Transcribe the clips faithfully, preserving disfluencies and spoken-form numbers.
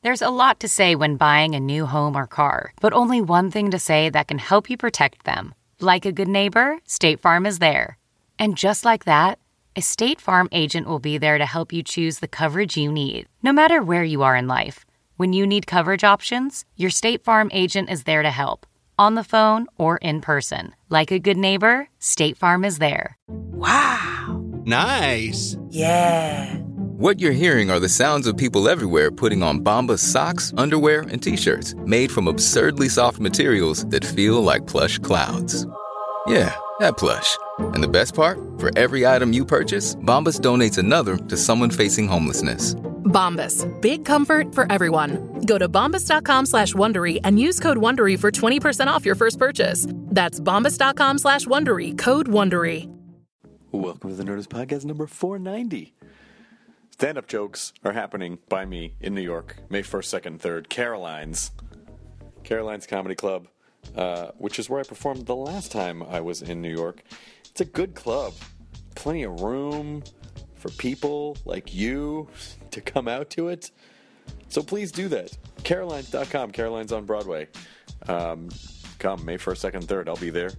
There's a lot to say when buying a new home or car, but only one thing to say that can help you protect them. Like a good neighbor, State Farm is there. And just like that, a State Farm agent will be there to help you choose the coverage you need, no matter where you are in life. When you need coverage options, your State Farm agent is there to help, on the phone or in person. Like a good neighbor, State Farm is there. Wow. Nice. Yeah. What you're hearing are the sounds of people everywhere putting on Bombas socks, underwear, and T-shirts made from absurdly soft materials that feel like plush clouds. Yeah, that plush. And the best part? For every item you purchase, Bombas donates another to someone facing homelessness. Bombas. Big comfort for everyone. Go to bombas.com slash Wondery and use code Wondery for twenty percent off your first purchase. That's bombas.com slash Wondery. Code Wondery. Welcome to the Nerdist Podcast number four ninety. Stand-up jokes are happening by me in New York, May first, second, third. Caroline's. Caroline's Comedy Club, uh, which is where I performed the last time I was in New York. It's a good club. Plenty of room for people like you to come out to it. So please do that. Carolines dot com. Caroline's on Broadway. Um, come, May first, second, third. I'll be there.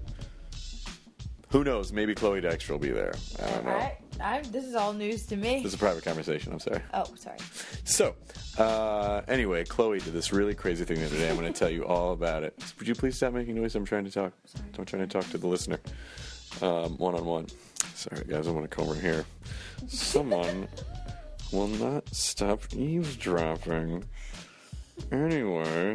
Who knows? Maybe Chloe Dexter will be there. I don't know. I, I, this is all news to me. This is a private conversation. I'm sorry. Oh, sorry. So, uh, anyway, Chloe did this really crazy thing the other day. I'm going to tell you all about it. Would you please stop making noise? I'm trying to talk. Sorry. I'm trying to talk to the listener. Um, one-on-one. Sorry, guys. I'm going to come over here. Someone will not stop eavesdropping. Anyway,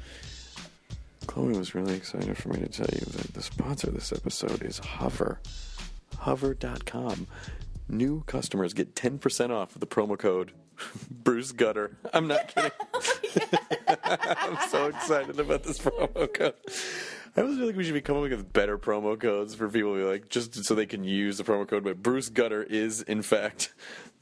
Chloe was really excited for me to tell you that the sponsor of this episode is Hover. Hover dot com. New customers get ten percent off with the promo code Bruce Gutter. I'm not kidding. I'm so excited about this promo code. I always feel like we should be coming up with better promo codes for people to be like, just so they can use the promo code. But Bruce Gutter is, in fact,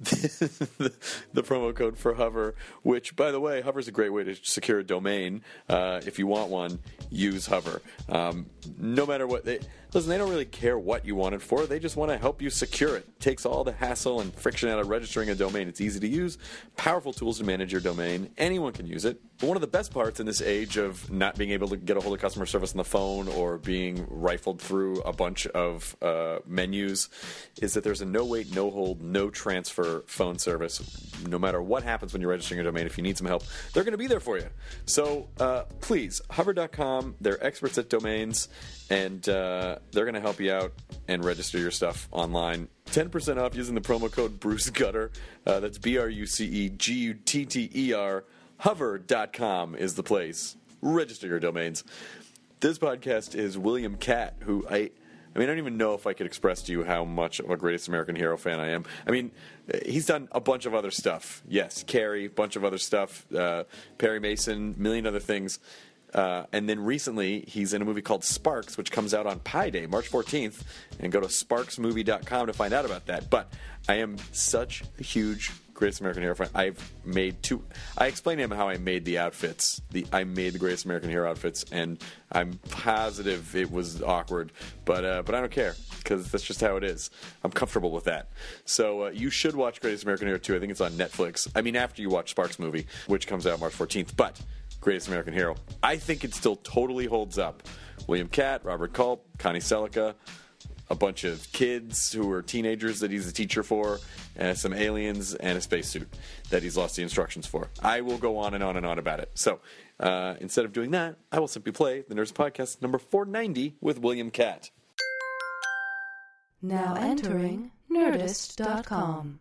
the, the promo code for Hover, which, by the way, Hover is a great way to secure a domain. Uh, if you want one, use Hover. Um, no matter what they listen, they don't really care what you want it for. They just want to help you secure it. It takes all the hassle and friction out of registering a domain. It's easy to use, powerful tools to manage your domain. Anyone can use it. But one of the best parts in this age of not being able to get a hold of customer service on the phone or being rifled through a bunch of uh, menus is that there's a no wait, no hold, no transfer phone service. No matter what happens when you're registering your domain, if you need some help, they're going to be there for you. So uh, please, Hover dot com, they're experts at domains, and uh, they're going to help you out and register your stuff online. ten percent off using the promo code Bruce Gutter. Uh, that's B R U C E G U T T E R. Hover dot com is the place. Register your domains. This podcast is William Catt, who I... I mean, I don't even know if I could express to you how much of a Greatest American Hero fan I am. I mean, he's done a bunch of other stuff. Yes, Carrie, a bunch of other stuff. Uh, Perry Mason, million other things. Uh, and then recently, he's in a movie called Sparks, which comes out on Pi Day, March fourteenth. And go to sparks movie dot com to find out about that. But I am such a huge Greatest American Hero fan. I've made two... I explained to him how I made the outfits. The I made the Greatest American Hero outfits, and I'm positive it was awkward. But uh, but I don't care, because that's just how it is. I'm comfortable with that. So uh, you should watch Greatest American Hero two. I think it's on Netflix. I mean, after you watch Sparks movie, which comes out March fourteenth. But Greatest American Hero, I think it still totally holds up. William Catt, Robert Culp, Connie Selica, a bunch of kids who are teenagers that he's a teacher for, and some aliens, and a spacesuit that he's lost the instructions for. I will go on and on and on about it. So uh, instead of doing that, I will simply play the Nerdist Podcast number four ninety with William Catt. Now entering Nerdist dot com.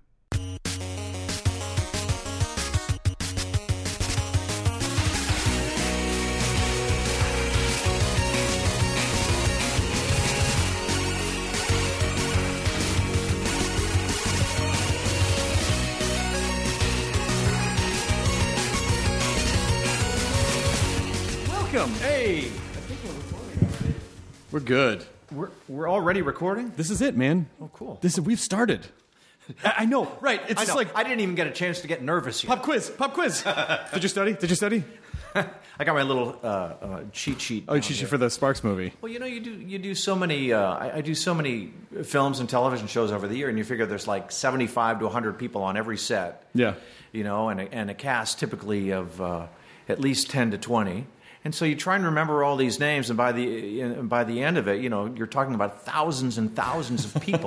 Welcome. Hey. I think we're recording already. We're good. We're we're already recording? This is it, man. Oh, cool. This is, we've started. I, I know, right? It's I just know. like I didn't even get a chance to get nervous yet. Pop quiz. Pop quiz. Did you study? Did you study? I got my little uh, uh, cheat sheet. Oh, cheat sheet for the Sparks movie. Well, you know, you do you do so many. Uh, I, I do so many films and television shows over the year, and you figure there's like seventy-five to one hundred people on every set. Yeah. You know, and a, and a cast typically of uh, at least ten to twenty. And so you try and remember all these names, and by the uh, by the end of it, you know, you're talking about thousands and thousands of people.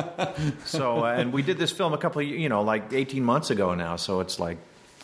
so, uh, and we did this film a couple of, you know, like eighteen months ago now. So it's like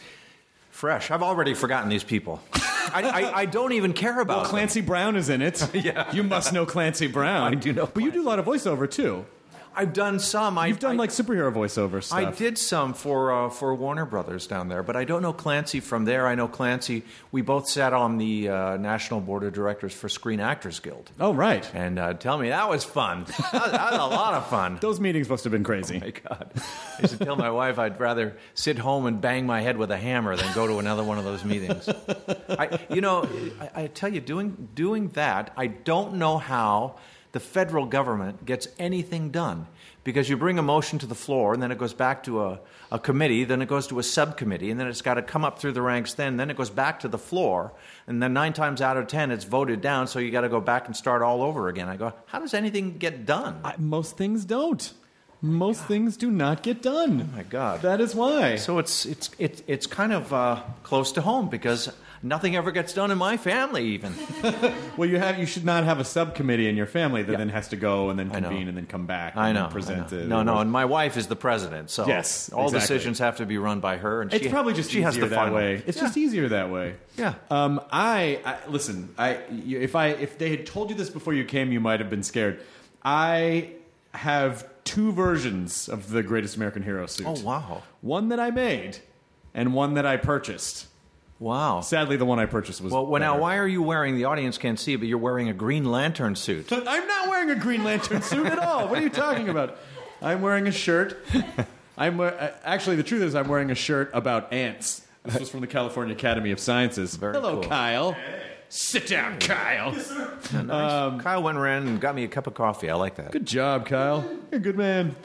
fresh. I've already forgotten these people. I, I, I don't even care about well, Clancy them. Brown is in it. Yeah. You must know Clancy Brown. I do know. But you do a lot of voiceover, too. I've done some. I, You've done I, like superhero voiceover stuff. I did some for uh, for Warner Brothers down there, but I don't know Clancy from there. I know Clancy. We both sat on the uh, National Board of Directors for Screen Actors Guild. Oh, right. And uh, tell me, that was fun. That was, that was a lot of fun. Those meetings must have been crazy. Oh, my God. I used to tell my wife I'd rather sit home and bang my head with a hammer than go to another one of those meetings. I, you know, I, I tell you, doing doing that, I don't know how the federal government gets anything done. Because you bring a motion to the floor, and then it goes back to a, a committee, then it goes to a subcommittee, and then it's got to come up through the ranks then, then it goes back to the floor, and then nine times out of ten it's voted down, so you got to go back and start all over again. I go, how does anything get done? I, most things don't. Most God. things do not get done. Oh, my God. That is why. So it's it's it's, it's kind of uh, close to home, because nothing ever gets done in my family, even. Well, you have you should not have a subcommittee in your family that yeah. then has to go and then convene and then come back and I know, then present I know. it. No, no, and my wife is the president, so yes, all exactly. decisions have to be run by her. And it's she, probably just she easier has the that final. way. It's yeah. just easier that way. Yeah. Um, I, I listen. I you- if I if they had told you this before you came, you might have been scared. I have two versions of the Greatest American Hero suit. Oh, wow. One that I made, and one that I purchased. Wow. Sadly, the one I purchased was Well, well now, better. why are you wearing, the audience can't see, but you're wearing a Green Lantern suit. I'm not wearing a Green Lantern suit at all. What are you talking about? I'm wearing a shirt. I'm we- uh, actually, the truth is, I'm wearing a shirt about ants. This was from the California Academy of Sciences. Very Hello, cool. Kyle. Hey. Sit down, Kyle. Yes, sir. Nice. um, Kyle went around and got me a cup of coffee. I like that. Good job, Kyle. You're a good man.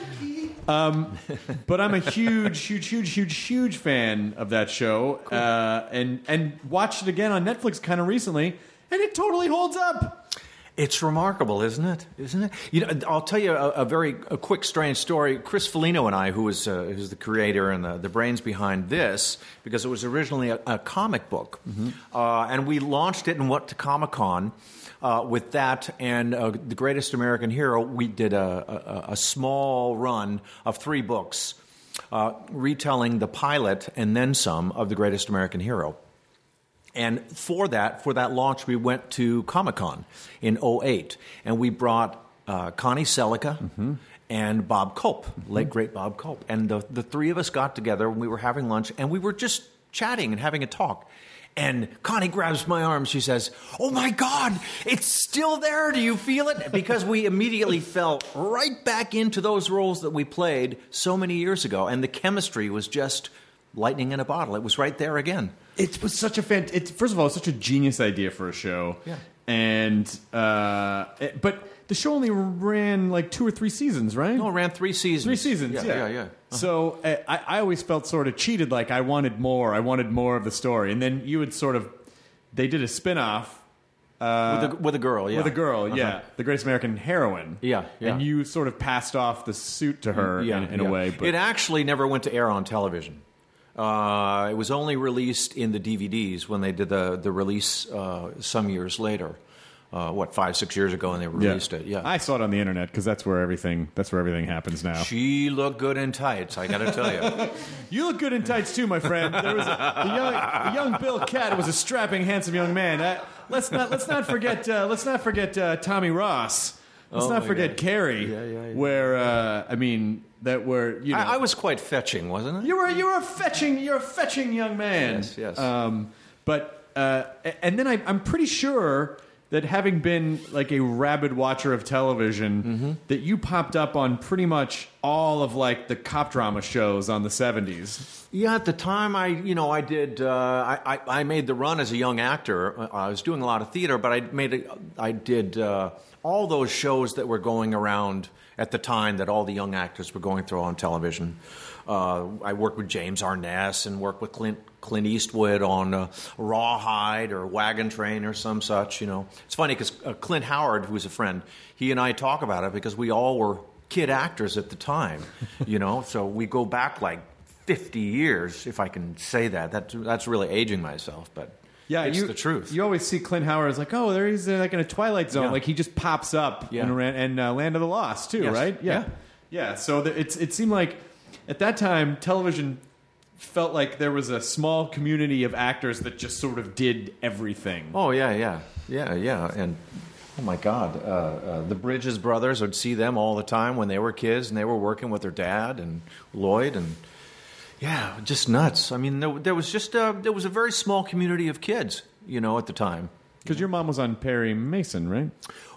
Um, but I'm a huge, huge, huge, huge, huge fan of that show, cool. uh, and and watched it again on Netflix kind of recently, and it totally holds up. It's remarkable, isn't it? Isn't it? You know, I'll tell you a, a very a quick, strange story. Chris Foligno and I, who is uh, who's the creator and the, the brains behind this, because it was originally a, a comic book, mm-hmm. uh, and we launched it and went to Comic-Con. Uh, with that and uh, The Greatest American Hero, we did a, a, a small run of three books uh, retelling the pilot and then some of The Greatest American Hero. And for that, for that launch, we went to Comic-Con in oh eight, and we brought uh, Connie Selica mm-hmm. and Bob Culp, mm-hmm. late great Bob Culp. And the, the three of us got together, and we were having lunch, and we were just chatting and having a talk. And Connie grabs my arm. She says, "Oh, my God, it's still there. Do you feel it?" Because we immediately fell right back into those roles that we played so many years ago. And the chemistry was just lightning in a bottle. It was right there again. It was such a fan. It's, first of all, it's such a genius idea for a show. Yeah. And, uh, it, but the show only ran like two or three seasons, right? No, it ran three seasons. Three seasons, yeah. Yeah, yeah, yeah. Uh-huh. So uh, I, I always felt sort of cheated, like I wanted more. I wanted more of the story. And then you would sort of, they did a spin-off. Uh, with, a, with a girl, yeah. With a girl, uh-huh. yeah. The Greatest American Heroine. Yeah, yeah. And you sort of passed off the suit to her yeah, in, in yeah. a way. But it actually never went to air on television. Uh, it was only released in the D V Ds when they did the, the release uh, some years later. Uh, what, five, six years ago, and they released yeah. it. Yeah, I saw it on the internet because that's where everything that's where everything happens now. She looked good in tights, I got to tell you. You look good in tights too, my friend. There was a, the young, the young Bill Catt was a strapping, handsome young man. Uh, let's not let's not forget uh, let's not forget uh, Tommy Ross. Let's oh not forget God. Carrie. Yeah, yeah, yeah. Where uh, I mean that were you know I, I was quite fetching, wasn't I? you were you were a fetching you're a fetching young man. Yes, yes. Um, but uh, and then I, I'm pretty sure that having been like a rabid watcher of television, mm-hmm. that you popped up on pretty much all of like the cop drama shows on the seventies. Yeah, at the time, I you know I did uh, I, I I made the run as a young actor. I was doing a lot of theater, but I made it. I did uh, all those shows that were going around at the time that all the young actors were going through on television. Uh, I worked with James Arness and worked with Clint Clint Eastwood on uh, Rawhide or Wagon Train or some such. You know, it's funny because uh, Clint Howard, who was a friend, he and I talk about it because we all were kid actors at the time. You know, so we go back like fifty years, if I can say that. That that's really aging myself, but. Yeah, it's you, the truth. You always see Clint Howard as like, oh, there he's uh, like in a Twilight Zone. Yeah. Like he just pops up Yeah. in Ran- and uh, Land of the Lost too, Yes. right? Yeah, Yeah. yeah. So the, it's it seemed like at that time television felt like there was a small community of actors that just sort of did everything. Oh yeah, yeah, yeah, yeah, and oh my God, uh, uh, the Bridges brothers, I'd see them all the time when they were kids, and they were working with their dad and Lloyd, and yeah, just nuts. I mean, there, there was just a, there was a very small community of kids, you know, at the time. Because your mom was on Perry Mason, right?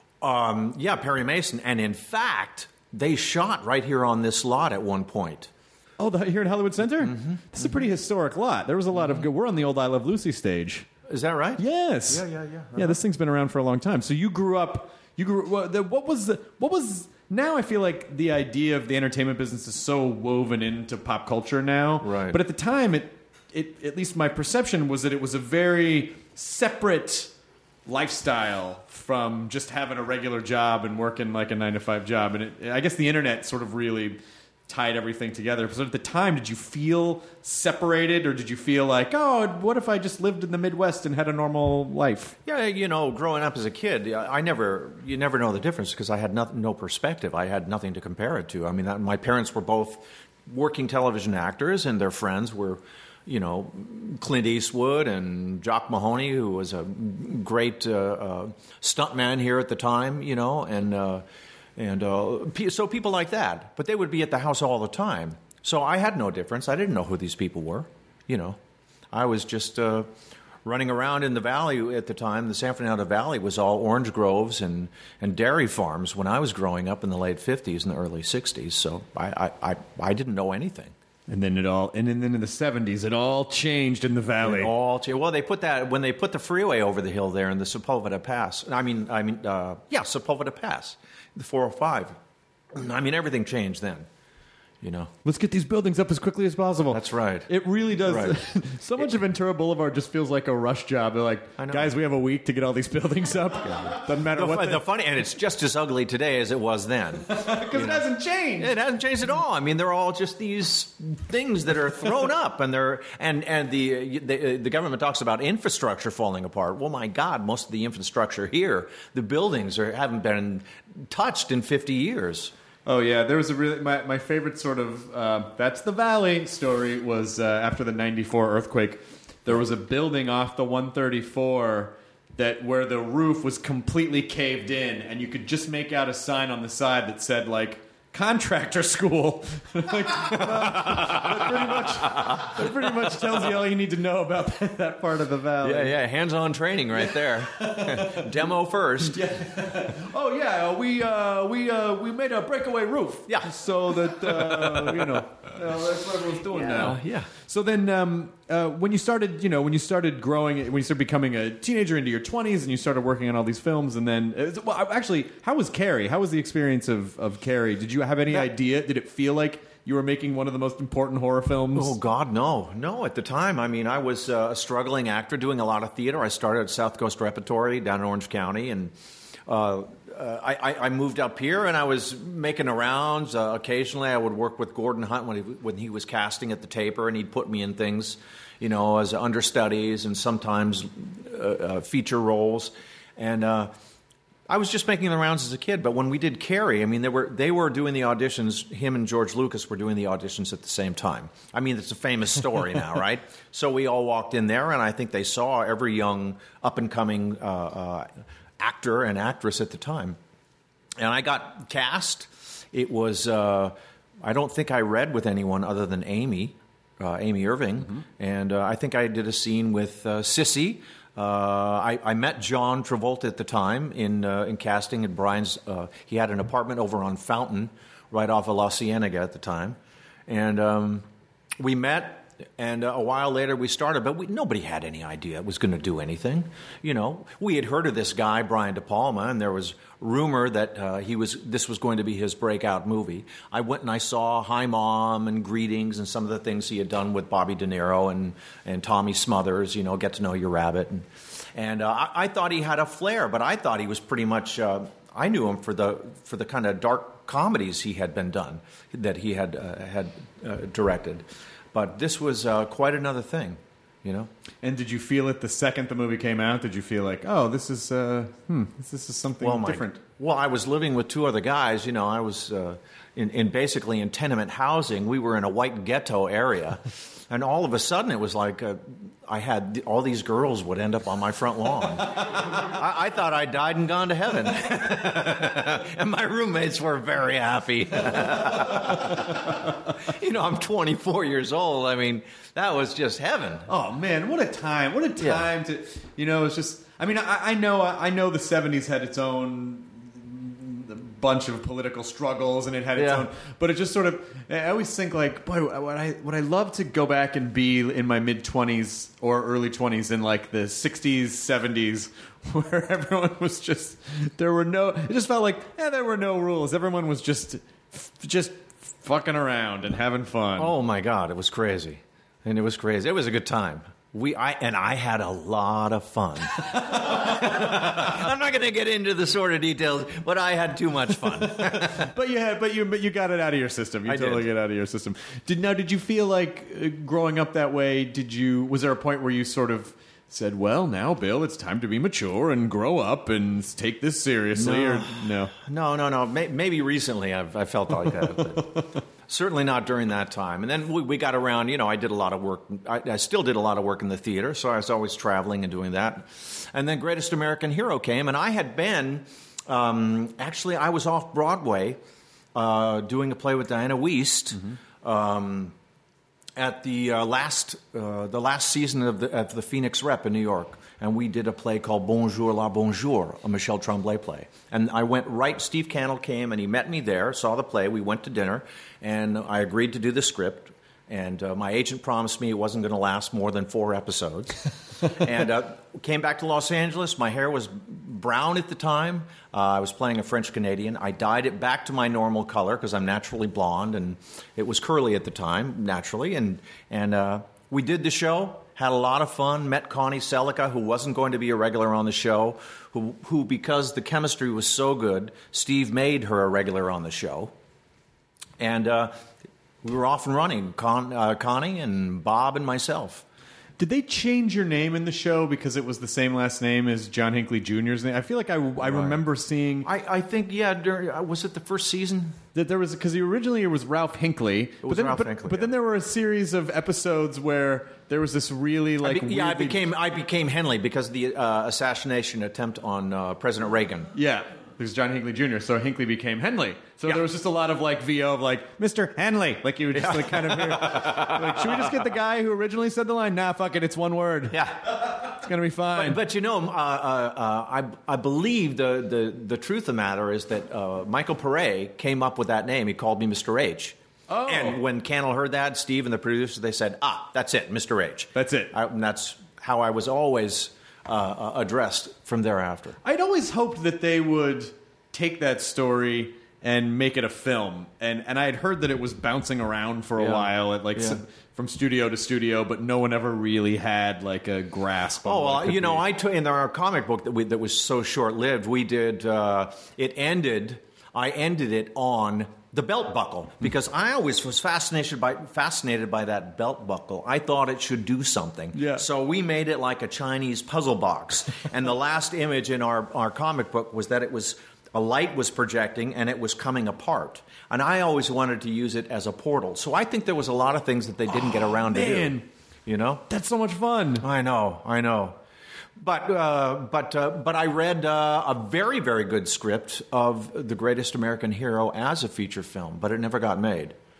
Um, yeah, Perry Mason, and in fact, they shot right here on this lot at one point. Oh, the, here in Hollywood Center? Mm-hmm. This is a pretty historic lot. There was a lot of good. We're on the old I Love Lucy stage. Is that right? Yes. Yeah, yeah, yeah. Uh-huh. Yeah, this thing's been around for a long time. So you grew up. You grew. What, the, what was the? What was? Now I feel like the idea of the entertainment business is so woven into pop culture now. Right. But at the time, it, it at least my perception was that it was a very separate lifestyle from just having a regular job and working like a nine to five job. And it, I guess the internet sort of really tied everything together. So at the time, did you feel separated, or did you feel like, oh, what if I just lived in the Midwest and had a normal life? Yeah, you know, growing up as a kid, I never, you never know the difference because I had no, no perspective. I had nothing to compare it to. I mean, that, my parents were both working television actors, and their friends were, you know, Clint Eastwood and Jock Mahoney, who was a great uh, uh, stuntman here at the time, you know, and uh, and uh, so people like that. But they would be at the house all the time. So I had no difference. I didn't know who these people were, you know. I was just uh, running around in the valley at the time. The San Fernando Valley was all orange groves and, and dairy farms when I was growing up in the late fifties and the early sixties. So I, I, I, I didn't know anything. And then it all, and then in the seventies, it all changed in the valley. It all changed. Well, they put that when they put the freeway over the hill there in the Sepulveda Pass. I mean, I mean, uh, yeah, Sepulveda Pass, the four oh five. I mean, everything changed then. You know, let's get these buildings up as quickly as possible. That's right. It really does. Right. So much of Ventura Boulevard just feels like a rush job. They're like, guys, we have a week to get all these buildings up. Yeah. Doesn't matter the, what. The, the funny, and it's just as ugly today as it was then. Because it hasn't changed. It hasn't changed at all. I mean, they're all just these things that are thrown up, and they're and and the, the the government talks about infrastructure falling apart. Well, my God, most of the infrastructure here, the buildings are haven't been touched in fifty years. Oh yeah, there was a really my, my favorite sort of uh, that's the valley story was uh, after the ninety-four earthquake. There was a building off the one thirty-four that where the roof was completely caved in, and you could just make out a sign on the side that said like contractor school. like, uh, that pretty much that pretty much tells you all you need to know about that, that part of the valley. Yeah, yeah, hands-on training right there. Demo first. Yeah. Oh yeah, we uh, we uh, we made a breakaway roof. Yeah, so that uh, you know uh, that's what everyone's doing yeah. now. Uh, yeah. So then, um, uh, when you started, you know, when you started growing, when you started becoming a teenager into your twenties, and you started working on all these films, and then, uh, well, actually, how was Carrie? How was the experience of of Carrie? Did you have any that, idea? Did it feel like you were making one of the most important horror films? Oh God, no, no. At the time, I mean, I was uh, a struggling actor doing a lot of theater. I started at South Coast Repertory down in Orange County, and uh, uh, I, I moved up here, and I was making the rounds. Uh, occasionally, I would work with Gordon Hunt when he, when he was casting at the Taper, and he'd put me in things, you know, as understudies and sometimes uh, uh, feature roles, and. Uh, I was just making the rounds as a kid, but when we did Carrie, I mean, they were they were doing the auditions. Him and George Lucas were doing the auditions at the same time. I mean, it's a famous story now, right? So we all walked in there, and I think they saw every young, up-and-coming uh, uh, actor and actress at the time. And I got cast. It was, uh, I don't think I read with anyone other than Amy, uh, Amy Irving. Mm-hmm. And uh, I think I did a scene with uh, Sissy. Uh, I, I met John Travolta at the time in uh, in casting at Brian's. Uh, he had an apartment over on Fountain, right off of La Cienega at the time, and um, we met. And uh, a while later we started, but we, nobody had any idea it was going to do anything. You know, we had heard of this guy, Brian De Palma, and there was rumor that uh, he was this was going to be his breakout movie. I went and I saw Hi Mom and Greetings and some of the things he had done with Bobby De Niro and, and Tommy Smothers, you know, Get to Know Your Rabbit. And, and uh, I, I thought he had a flair, but I thought he was pretty much, uh, I knew him for the for the kind of dark comedies he had been done, that he had, uh, had uh, directed. But this was uh, quite another thing, you know. And did you feel it the second the movie came out? Did you feel like, oh, this is uh, hmm, this, this is something well, my, different? Well, I was living with two other guys. You know, I was uh, in, in basically in tenement housing. We were in a white ghetto area, and all of a sudden it was like uh, I had all these girls would end up on my front lawn. I, I thought I died and gone to heaven, and my roommates were very happy. You know, I'm twenty-four years old. I mean, that was just heaven. Oh man, what a time! What a time yeah. to, you know, it's just. I mean, I, I know, I know the seventies had its own bunch of political struggles, and it had its yeah. own. But it just sort of, I always think like, boy, would I would I love to go back and be in my mid twenties or early twenties in like the sixties, seventies, where everyone was just there were no. It just felt like, yeah, there were no rules. Everyone was just, just fucking around and having fun. Oh my God, it was crazy, and it was crazy. It was a good time. We, I, and I had a lot of fun. I'm not going to get into the sort of details, but I had too much fun. But you had, but you, but you got it out of your system. You I totally did. get out of your system. Did now? Did you feel like uh, growing up that way? Did you? Was there a point where you sort of said, "Well, now, Bill, it's time to be mature and grow up and take this seriously"? No, or no, no, no, no. May, maybe recently I've I felt like that. But certainly not during that time. And then we, we got around, you know, I did a lot of work. I, I still did a lot of work in the theater, so I was always traveling and doing that. And then Greatest American Hero came, and I had been, um, actually, I was off Broadway uh, doing a play with Diana Wiest mm-hmm. um, at the uh, last uh, the last season of the, of the Phoenix Rep in New York. And we did a play called Bonjour la Bonjour, a Michel Tremblay play. And I went right, Steve Cannell came and he met me there, saw the play, we went to dinner, and I agreed to do the script. And uh, my agent promised me it wasn't going to last more than four episodes. And uh, came back to Los Angeles. My hair was brown at the time. Uh, I was playing a French Canadian. I dyed it back to my normal color because I'm naturally blonde, and it was curly at the time, naturally. And, and uh, we did the show. Had a lot of fun, met Connie Selica, who wasn't going to be a regular on the show, who, who because the chemistry was so good, Steve made her a regular on the show. And uh, we were off and running, Con, uh, Connie and Bob and myself. Did they change your name in the show because it was the same last name as John Hinckley Junior's name? I feel like I, I right. remember seeing... I, I think, yeah, during, was it the first season? That there was, because originally it was Ralph Hinckley. It was but then, Ralph but, Hinckley, But yeah. then there were a series of episodes where there was this really like... I be, yeah, I weirdly... became, I became Henley because of the uh, assassination attempt on uh, President Reagan. Yeah. Because John Hinckley Junior So Hinckley became Henley. So yeah. there was just a lot of like V O of like Mister Henley. Like you would just like kind of hear. Like, should we just get the guy who originally said the line? Nah, fuck it, it's one word. Yeah, it's gonna be fine. But, but you know, uh, uh, uh, I I believe the, the the truth of the matter is that uh, Michael Pare came up with that name. He called me Mister H. Oh. And when Cannell heard that, Steve and the producers, they said, ah, that's it, Mister H. That's it. I, and that's how I was always uh, addressed from thereafter. I'd always hoped that they would take that story and make it a film, and and I had heard that it was bouncing around for a Yeah. while at like Yeah. some, from studio to studio, but no one ever really had like a grasp on Oh, what it well, could you know, be. I took in our comic book that we, that was so short lived. We did uh, it ended. I ended it on the belt buckle because I always was fascinated by fascinated by that belt buckle. I thought it should do something. Yeah. So we made it like a Chinese puzzle box, and the last image in our our comic book was that it was. A light was projecting, and it was coming apart. And I always wanted to use it as a portal. So I think there was a lot of things that they didn't get around to man. do. You know? That's so much fun. I know, I know. But uh, but uh, but I read uh, a very, very good script of The Greatest American Hero as a feature film, but it never got made.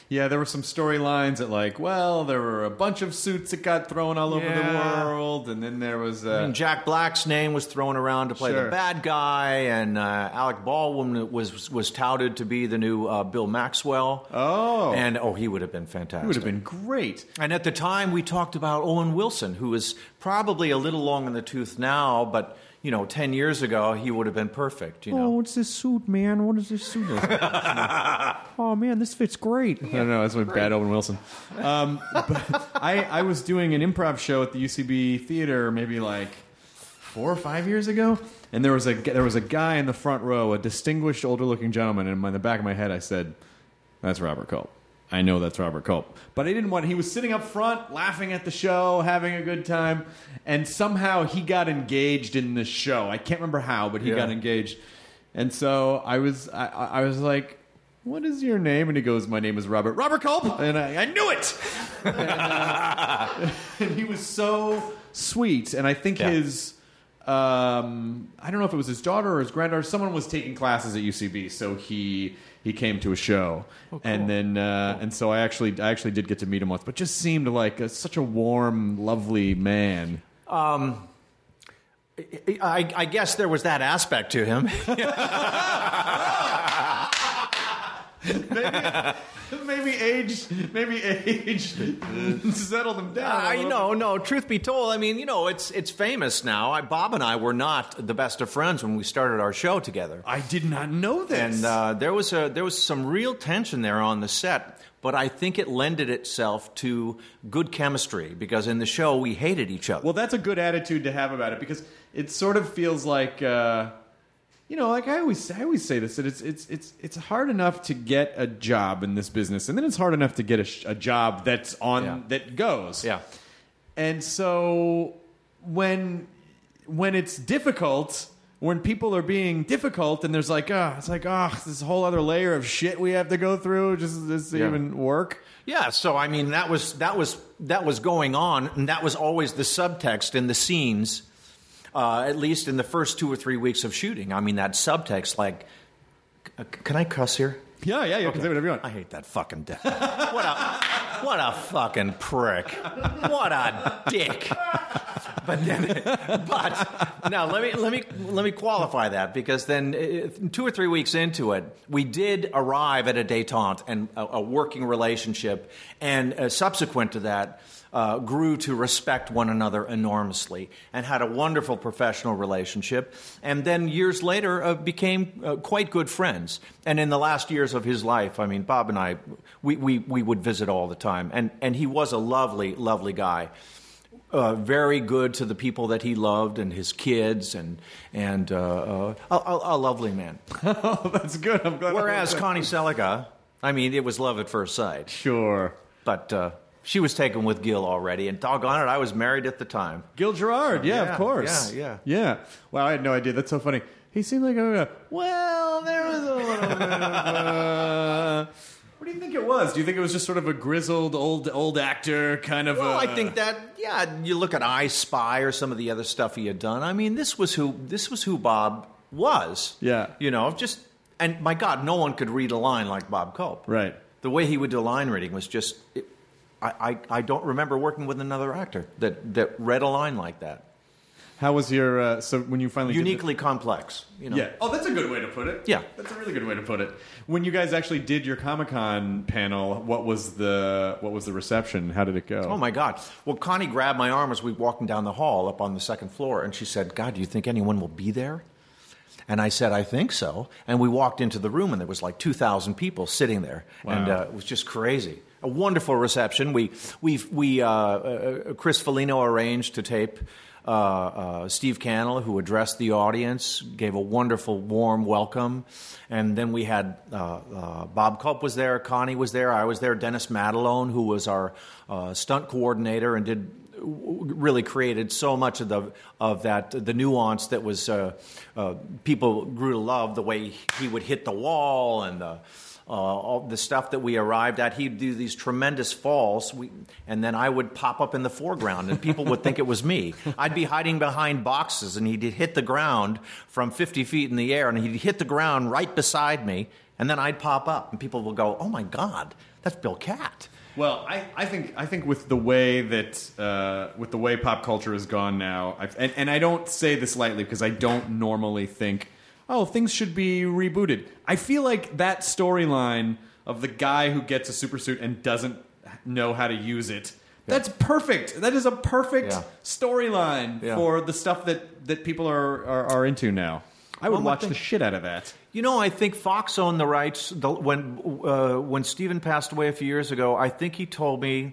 Yeah, there were some storylines that, like, well, there were a bunch of suits that got thrown all over Yeah. the world, and then there was... Uh, I mean, Jack Black's name was thrown around to play Sure. the bad guy, and uh, Alec Baldwin was was touted to be the new uh, Bill Maxwell. Oh. And, oh, he would have been fantastic. It would have been great. And at the time, we talked about Owen Wilson, who is probably a little long in the tooth now, but, you know, ten years ago, he would have been perfect, you know. what's this suit, man? What is this suit? Oh, man, this fits great. I don't know, that's my bad Owen Wilson. Um, but I, I was doing an improv show at the U C B Theater maybe like four or five years ago, and there was a there was a guy in the front row, a distinguished older-looking gentleman, and in the back of my head I said, that's Robert Culp. I know that's Robert Culp. But I didn't want... He was sitting up front, laughing at the show, having a good time, and somehow he got engaged in the show. I can't remember how, but he Yeah. got engaged. And so I was I, I was like, what is your name? And he goes, my name is Robert. Robert Culp! And I, I knew it! and, uh, and he was so sweet. And I think Yeah. his... Um, I don't know if it was his daughter or his granddaughter. Someone was taking classes at U C B, so he he came to a show, Oh, cool. and then uh, Cool. and so I actually I actually did get to meet him once, but just seemed like a, such a warm, lovely man. Um, I, I guess there was that aspect to him. maybe, maybe age, maybe age settled him down. Uh, you know, no. Truth be told, I mean, you know, it's it's famous now. I, Bob and I were not the best of friends when we started our show together, I did not know this. and uh, there was a there was some real tension there on the set. But I think it lended itself to good chemistry because in the show we hated each other. Well, that's a good attitude to have about it because it sort of feels like, uh, you know, like I always, I always say this that it's it's it's it's hard enough to get a job in this business, and then it's hard enough to get a, sh- a job that's on Yeah. that goes. Yeah. And so when when it's difficult, when people are being difficult, and there's like, ah, it's like, ah, this whole other layer of shit we have to go through just just to Yeah. even work. Yeah, so I mean that was that was that was going on, and that was always the subtext in the scenes, uh, at least in the first two or three weeks of shooting. I mean that subtext, like, c- can I cuss here? Yeah, yeah, you can say whatever you want. I hate that fucking dick. What a what a fucking prick. What a dick. But then, but now let me let me let me qualify that because then uh, two or three weeks into it, we did arrive at a détente and a, a working relationship, and uh, subsequent to that, uh, grew to respect one another enormously and had a wonderful professional relationship. And then years later, uh, became uh, quite good friends. And in the last years of his life, I mean, Bob and I, we we, we would visit all the time, and and he was a lovely, lovely guy. Uh, very good to the people that he loved and his kids, and and uh, uh, a, a, a lovely man. Oh, that's good. I'm glad. Whereas Connie Seliga, I mean, it was love at first sight. Sure. But uh, she was taken with Gil already, and doggone it, I was married at the time. Gil Gerard, yeah, Yeah, of course. yeah, Yeah. Wow, I had no idea. That's so funny. He seemed like a, well, there was a little bit of, uh, what do you think it was? Do you think it was just sort of a grizzled old old actor kind of Well, a... I think that, yeah, you look at I Spy or some of the other stuff he had done. I mean, this was who this was who Bob was. Yeah. You know, just, and my God, no one could read a line like Bob Culp. Right. The way he would do line reading was just, it, I, I, I don't remember working with another actor that, that read a line like that. How was your, uh, so when you finally... did the- Uniquely complex, you know. Yeah. Oh, that's a good way to put it. Yeah. That's a really good way to put it. When you guys actually did your Comic-Con panel, what was the what was the reception? How did it go? Oh, my God. Well, Connie grabbed my arm as we were walking down the hall up on the second floor, and she said, God, do you think anyone will be there? And I said, I think so. And we walked into the room, and there was like two thousand people sitting there. Wow. And uh, it was just crazy. A wonderful reception. We, we, we uh, uh, Chris Foligno arranged to tape uh, uh, Steve Cannell, who addressed the audience, gave a wonderful, warm welcome. And then we had uh, uh, Bob Culp was there, Connie was there, I was there, Dennis Madelone, who was our uh, stunt coordinator and did really created so much of the of that the nuance that was uh, uh, people grew to love the way he would hit the wall and the uh, all the stuff that we arrived at. He'd do these tremendous falls, we, and then I would pop up in the foreground, and people would think it was me. I'd be hiding behind boxes, and he'd hit the ground from fifty feet in the air, and he'd hit the ground right beside me, and then I'd pop up, and people would go, "Oh my God, that's Bill Catt." Well, I, I think I think with the way that uh, with the way pop culture has gone now, I've, and, and I don't say this lightly because I don't normally think, oh, things should be rebooted. I feel like that storyline of the guy who gets a supersuit and doesn't know how to use it, yeah. that's perfect. That is a perfect yeah. storyline yeah. for the stuff that, that people are, are, are into now. I would well, watch the shit out of that. You know, I think Fox owned the rights. The, when uh, when Steven passed away a few years ago, I think he told me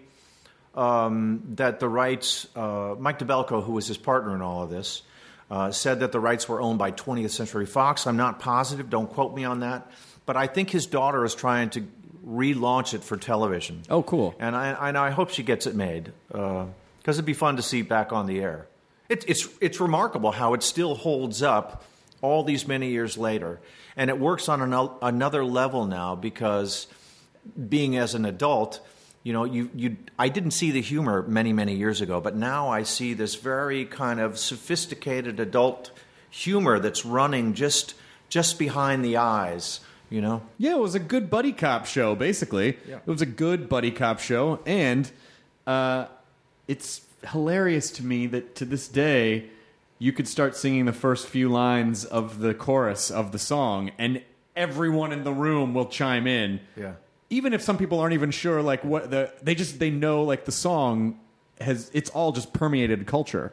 um, that the rights, uh, Mike DeBelco, who was his partner in all of this, uh, said that the rights were owned by twentieth Century Fox. I'm not positive. Don't quote me on that. But I think his daughter is trying to relaunch it for television. Oh, cool. And I, and I hope she gets it made because uh, it'd be fun to see back on the air. It, it's, it's remarkable how it still holds up all these many years later. And it works on an, another level now because being as an adult, you know, you, you, I didn't see the humor many, many years ago, but now I see this very kind of sophisticated adult humor that's running just just behind the eyes, you know? Yeah, it was a good buddy cop show, basically. Yeah. It was a good buddy cop show, and uh, it's hilarious to me that to this day you could start singing the first few lines of the chorus of the song, and everyone in the room will chime in. Yeah. Even if some people aren't even sure, like what the they just they know like the song has it's all just permeated culture.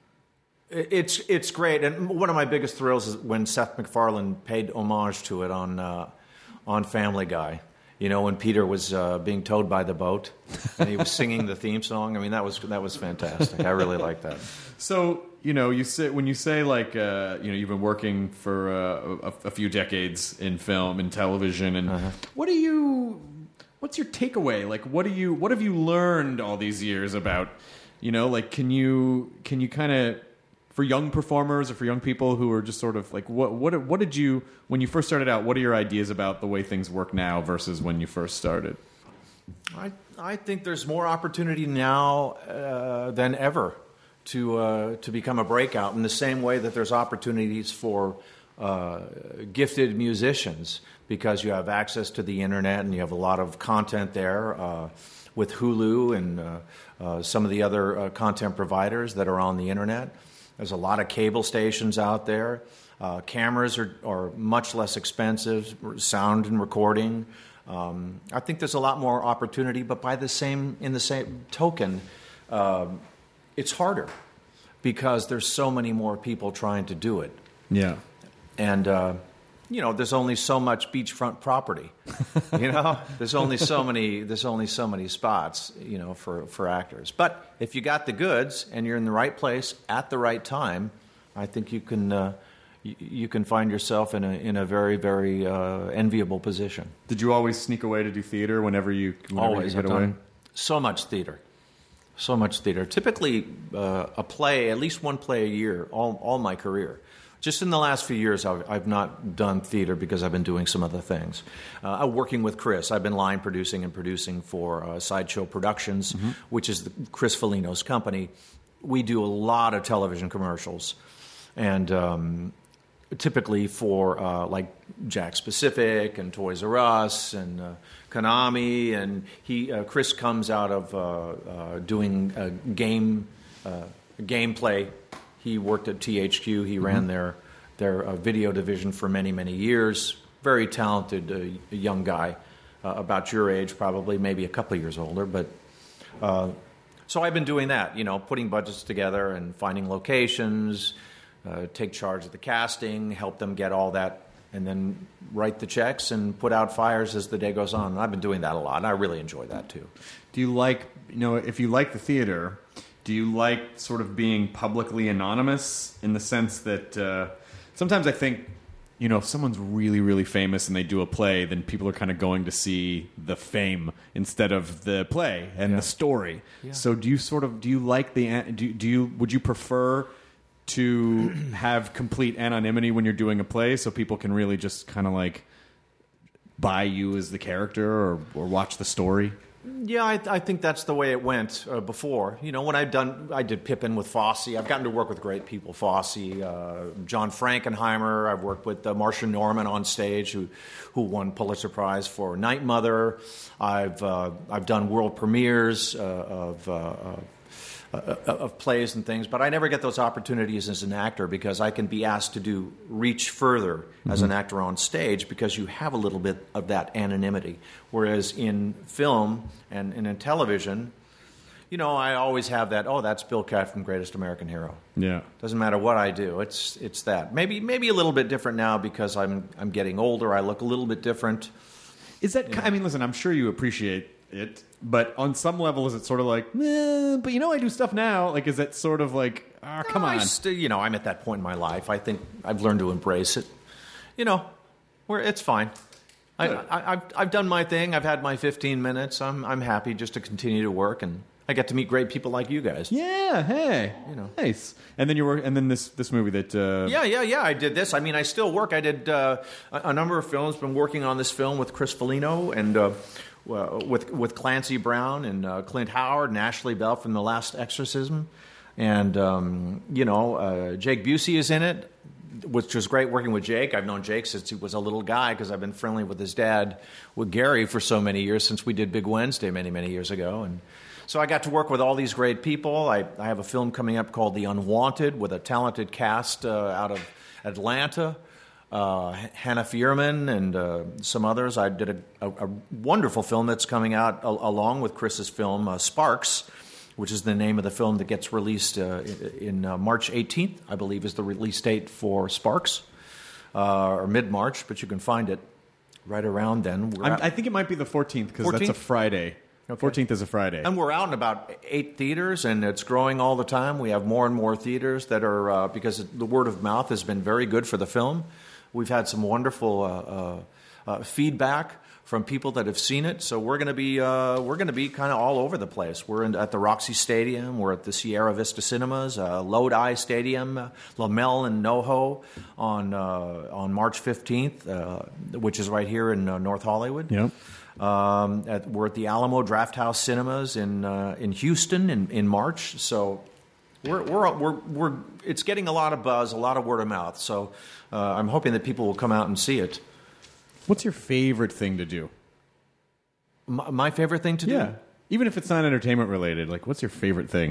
It's it's great, and one of my biggest thrills is when Seth MacFarlane paid homage to it on uh, on Family Guy. You know, when Peter was uh, being towed by the boat, and he was singing the theme song. I mean, that was that was fantastic. I really like that. So, you know, you say when you say like, uh, you know, you've been working for uh, a, a few decades in film and television, and uh-huh. what do you, what's your takeaway? Like, what do you, what have you learned all these years about, you know, like, can you, can you kind of, for young performers or for young people who are just sort of like, what, what, what did you, when you first started out, what are your ideas about the way things work now versus when you first started? I, I think there's more opportunity now uh, than ever to uh, to become a breakout in the same way that there's opportunities for uh, gifted musicians because you have access to the internet and you have a lot of content there uh, with Hulu and uh, uh, some of the other uh, content providers that are on the internet. There's a lot of cable stations out there. Uh, cameras are, are much less expensive, sound and recording. Um, I think there's a lot more opportunity, but by the same in the same token, uh, it's harder because there's so many more people trying to do it. Yeah. And, uh, you know, there's only so much beachfront property. You know, there's only so many there's only so many spots, you know, for, for actors. But if you got the goods and you're in the right place at the right time, I think you can uh, you, you can find yourself in a in a very, very uh, enviable position. Did you always sneak away to do theater whenever you whenever always you get I've away? Done so much theater. So much theater. Typically uh, a play, at least one play a year, all all my career. Just in the last few years, I've, I've not done theater because I've been doing some other things. Uh, I'm working with Chris. I've been line producing and producing for uh, Sideshow Productions, mm-hmm. which is the, Chris Foligno's company. We do a lot of television commercials, and um, typically for uh, like Jack Specific and Toys R Us and uh, Konami. And he, uh, Chris comes out of uh, uh, doing a game uh, gameplay. He worked at T H Q. He ran mm-hmm. their their uh, video division for many, many years. Very talented uh, young guy, uh, about your age probably, maybe a couple of years older. But uh, so I've been doing that, you know, putting budgets together and finding locations, uh, take charge of the casting, help them get all that, and then write the checks and put out fires as the day goes on. And I've been doing that a lot, and I really enjoy that too. Do you like, you know, if you like the theater, do you like sort of being publicly anonymous in the sense that uh, sometimes I think, you know, if someone's really, really famous and they do a play, then people are kind of going to see the fame instead of the play and yeah. the story. Yeah. So do you sort of, do you like the, do, do you, would you prefer to have complete anonymity when you're doing a play so people can really just kind of like buy you as the character or, or watch the story? Yeah, I, I think that's the way it went uh, before. You know, when I've done, I did Pippin with Fosse. I've gotten to work with great people. Fosse, uh, John Frankenheimer. I've worked with uh, Marcia Norman on stage, who who won Pulitzer Prize for Night Mother. I've uh, I've done world premieres uh, of. Uh, uh, of plays and things, but I never get those opportunities as an actor because I can be asked to do reach further mm-hmm. as an actor on stage because you have a little bit of that anonymity. Whereas in film and, and in television, you know, I always have that, oh, that's Bill Catt from Greatest American Hero. Yeah. Doesn't matter what I do. It's it's that. Maybe maybe a little bit different now because I'm I'm getting older. I look a little bit different. Is that, you know. I mean, listen, I'm sure you appreciate it, but on some level, is it sort of like, eh, but you know, I do stuff now. Like, is that sort of like, ah, oh, come no, on? I st- you know, I'm at that point in my life. I think I've learned to embrace it. You know, where it's fine. I, I, I've I've done my thing. I've had my fifteen minutes. I'm I'm happy just to continue to work, and I get to meet great people like you guys. Yeah, hey, you know, nice. And then you were, and then this this movie that. Uh... Yeah, yeah, yeah. I did this. I mean, I still work. I did uh, a, a number of films. Been working on this film with Chris Foligno and. Uh, Uh, with with Clancy Brown and uh, Clint Howard and Ashley Bell from The Last Exorcism, and um, you know uh, Jake Busey is in it, which was great working with Jake. I've known Jake since he was a little guy because I've been friendly with his dad, with Gary, for so many years since we did Big Wednesday many many years ago, and so I got to work with all these great people. I, I have a film coming up called The Unwanted with a talented cast uh, out of Atlanta. Uh, Hannah Fierman and uh, some others. I did a, a, a wonderful film that's coming out a, along with Chris's film, uh, Sparks, which is the name of the film that gets released uh, in uh, March eighteenth, I believe is the release date for Sparks, uh, or mid-March, but you can find it right around then. At, I think it might be the fourteenth because that's a Friday. Okay. fourteenth is a Friday. And we're out in about eight theaters, and it's growing all the time. We have more and more theaters that are, uh, because the word of mouth has been very good for the film. We've had some wonderful uh, uh, uh, feedback from people that have seen it, so we're going to be uh, we're going to be kind of all over the place. We're in, at the Roxy Stadium, we're at the Sierra Vista Cinemas, uh, Lodi Stadium, uh, Lamel and NoHo on uh, on March fifteenth, uh, which is right here in uh, North Hollywood. Yep. Um, at, we're at the Alamo Drafthouse Cinemas in uh, in Houston in, in March, so. We're, we're, we're, we're, it's getting a lot of buzz, a lot of word of mouth. So uh, I'm hoping that people will come out and see it. What's your favorite thing to do? My, my favorite thing to yeah. do? Yeah. Even if it's not entertainment related, like, what's your favorite thing?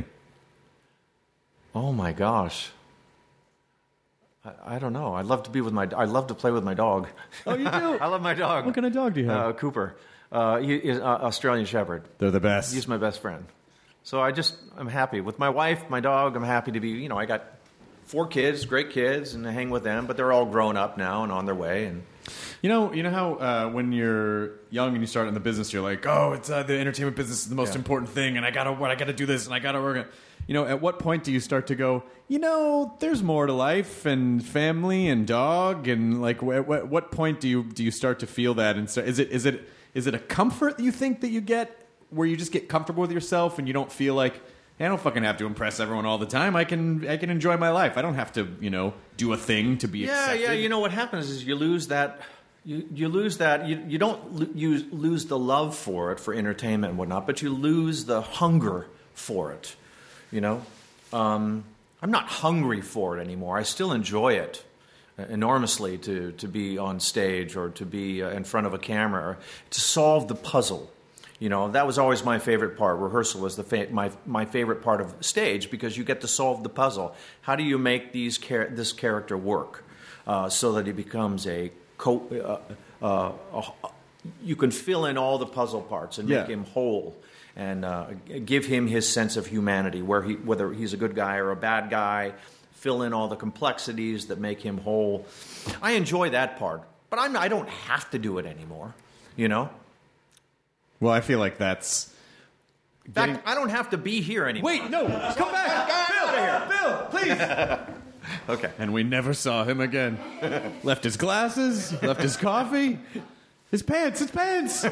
Oh, my gosh. I, I don't know. I love to be with my, I love to play with my dog. Oh, you do? I love my dog. What kind of dog do you have? Uh, Cooper. Uh, he is uh, Australian Shepherd. They're the best. He's my best friend. So I just, I'm happy. With my wife, my dog, I'm happy to be, you know, I got four kids, great kids, and I hang with them, but they're all grown up now and on their way. And You know you know how uh, when you're young and you start in the business, you're like, oh, it's uh, the entertainment business is the most yeah. important thing, and I gotta, I gotta do this, and I gotta work it. You know, at what point do you start to go, you know, there's more to life and family and dog, and like, at what, what point do you do you start to feel that? And so, is it is it is it a comfort that you think that you get? Where you just get comfortable with yourself and you don't feel like, hey, I don't fucking have to impress everyone all the time. I can I can enjoy my life. I don't have to, you know, do a thing to be yeah, accepted. Yeah, you know what happens is you lose that, you, you lose that, you, you don't lo- you lose the love for it, for entertainment and whatnot, but you lose the hunger for it, you know. Um, I'm not hungry for it anymore. I still enjoy it enormously to, to be on stage or to be uh, in front of a camera or to solve the puzzle. You know, that was always my favorite part. Rehearsal was the fa- my my favorite part of stage because you get to solve the puzzle. How do you make these char- this character work uh, so that he becomes a co- uh, uh, uh, you can fill in all the puzzle parts and yeah. make him whole and uh, give him his sense of humanity, where he whether he's a good guy or a bad guy. Fill in all the complexities that make him whole. I enjoy that part, but I'm I don't have to do it anymore. You know. Well, I feel like that's... In fact, getting... I don't have to be here anymore. Wait, no, come back! Bill, here. Bill, please! Okay. And we never saw him again. Left his glasses, left his coffee, his pants, his pants!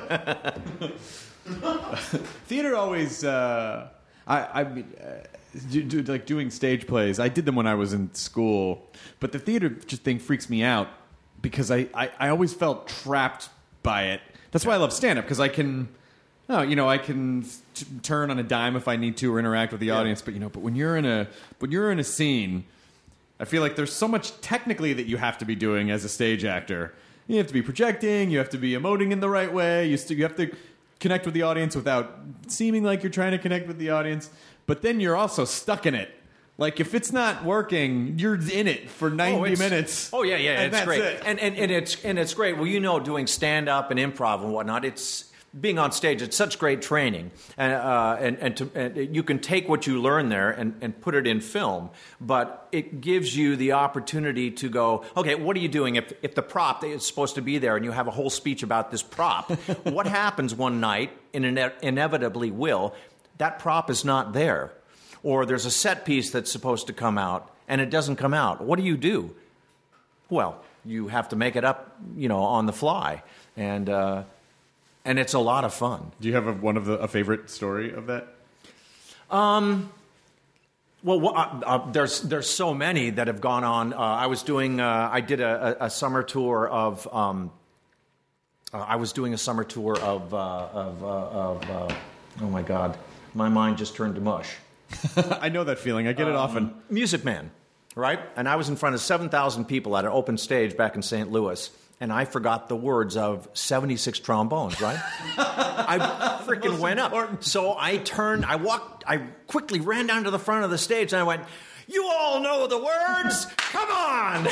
Theater always... Uh, I, I mean, uh, do, do, like doing stage plays, I did them when I was in school, but the theater just thing freaks me out because I, I, I always felt trapped by it. That's why I love stand-up, because I can, oh, you know, I can t- turn on a dime if I need to or interact with the Yeah. audience. But you know, but when you're in a when you're in a scene, I feel like there's so much technically that you have to be doing as a stage actor. You have to be projecting. You have to be emoting in the right way. You st- you have to connect with the audience without seeming like you're trying to connect with the audience. But then you're also stuck in it. Like, if it's not working, you're in it for ninety Oh, it's- minutes. Oh yeah, yeah, and it's that's great, it. and and and it's and it's great. Well, you know, doing stand up and improv and whatnot, it's being on stage. It's such great training, and uh, and and, to, and you can take what you learn there and and put it in film. But it gives you the opportunity to go, okay, what are you doing if if the prop is supposed to be there and you have a whole speech about this prop? What happens one night, and ine- inevitably will, that prop is not there. Or there's a set piece that's supposed to come out, and it doesn't come out. What do you do? Well, you have to make it up, you know, on the fly, and uh, and it's a lot of fun. Do you have a, one of the a favorite story of that? Um, well, wh- uh, uh, there's there's so many that have gone on. Uh, I was doing, uh, I did a, a, a summer tour of. Um, uh, I was doing a summer tour of uh, of, uh, of uh, oh my God, my mind just turned to mush. I know that feeling. I get it um, often. Music Man, right? And I was in front of seven thousand people at an open stage back in Saint Louis, and I forgot the words of seventy-six trombones, right? I freaking went up. So I turned, I walked, I quickly ran down to the front of the stage, and I went, "You all know the words? Come on!"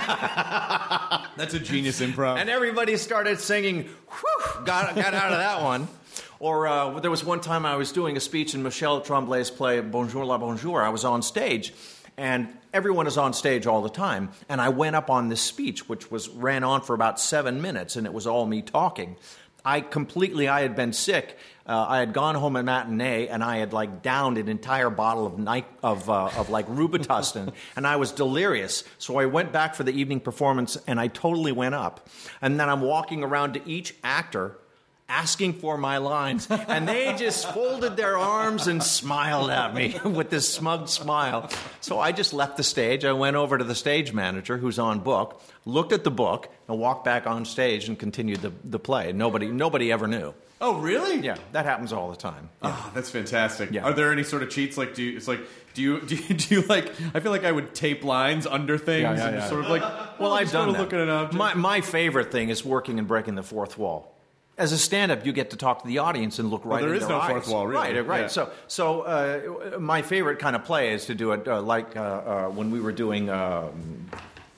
That's a genius improv. And everybody started singing, whew, got, got out of that one. Or uh, there was one time I was doing a speech in Michel Tremblay's play Bonjour la Bonjour. I was on stage, and everyone is on stage all the time. And I went up on this speech, which was ran on for about seven minutes, and it was all me talking. I completely, I had been sick. Uh, I had gone home at matinee, and I had like downed an entire bottle of night of uh, of like Robitussin, and I was delirious. So I went back for the evening performance, and I totally went up. And then I'm walking around to each actor, asking for my lines, and they just folded their arms and smiled at me with this smug smile. So I just left the stage. I went over to the stage manager, who's on book, looked at the book, and walked back on stage and continued the, the play. Nobody nobody ever knew. Oh, really? Yeah, that happens all the time. Yeah. Oh, that's fantastic. Yeah. Are there any sort of cheats? Like, do you, it's like, do you, do you, do you like? I feel like I would tape lines under things Yeah, yeah, and yeah. just sort of like. Well, oh, I've just done sort of that. Look at an object. My, my favorite thing is working and breaking the fourth wall. As a stand-up, you get to talk to the audience and look right there in is their no eyes. fourth wall, really. Right, right. Yeah. So, so uh, my favorite kind of play is to do it uh, like uh, uh, when we were doing um,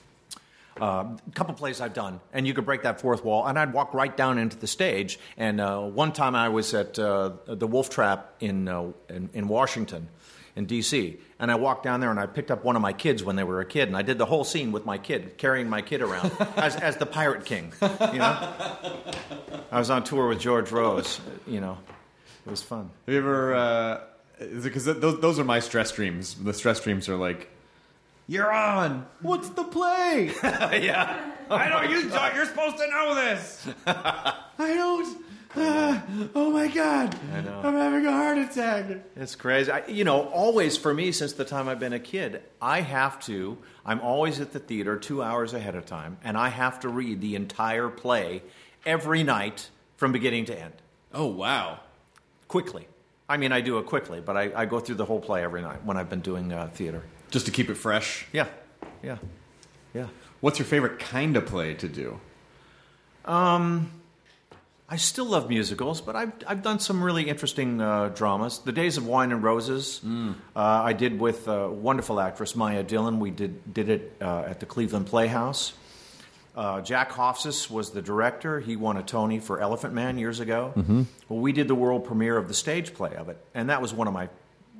uh, a couple plays I've done, and you could break that fourth wall, and I'd walk right down into the stage. And uh, one time I was at uh, the Wolf Trap in, uh, in in Washington, in D C, and I walked down there and I picked up one of my kids when they were a kid, and I did the whole scene with my kid, carrying my kid around as as the Pirate King. You know, I was on tour with George Rose. You know, it was fun. Have you ever? Uh, because those those are my stress dreams. The stress dreams are like, you're on. What's the play? Yeah, I don't. You, you're supposed to know this. I don't. Uh, oh my God! I know. I'm having a heart attack. It's crazy. I, you know, always for me, since the time I've been a kid, I have to, I'm always at the theater two hours ahead of time, and I have to read the entire play every night from beginning to end. Oh wow! Quickly. I mean, I do it quickly, but I, I go through the whole play every night when I've been doing uh, theater. Just to keep it fresh. Yeah. Yeah. Yeah. What's your favorite kind of play to do? Um... I still love musicals, but I've I've done some really interesting uh, dramas. The Days of Wine and Roses, mm. uh, I did with a wonderful actress Maya Dillon. We did did it uh, at the Cleveland Playhouse. Uh, Jack Hofstas was the director. He won a Tony for Elephant Man years ago. Mm-hmm. Well, we did the world premiere of the stage play of it, and that was one of my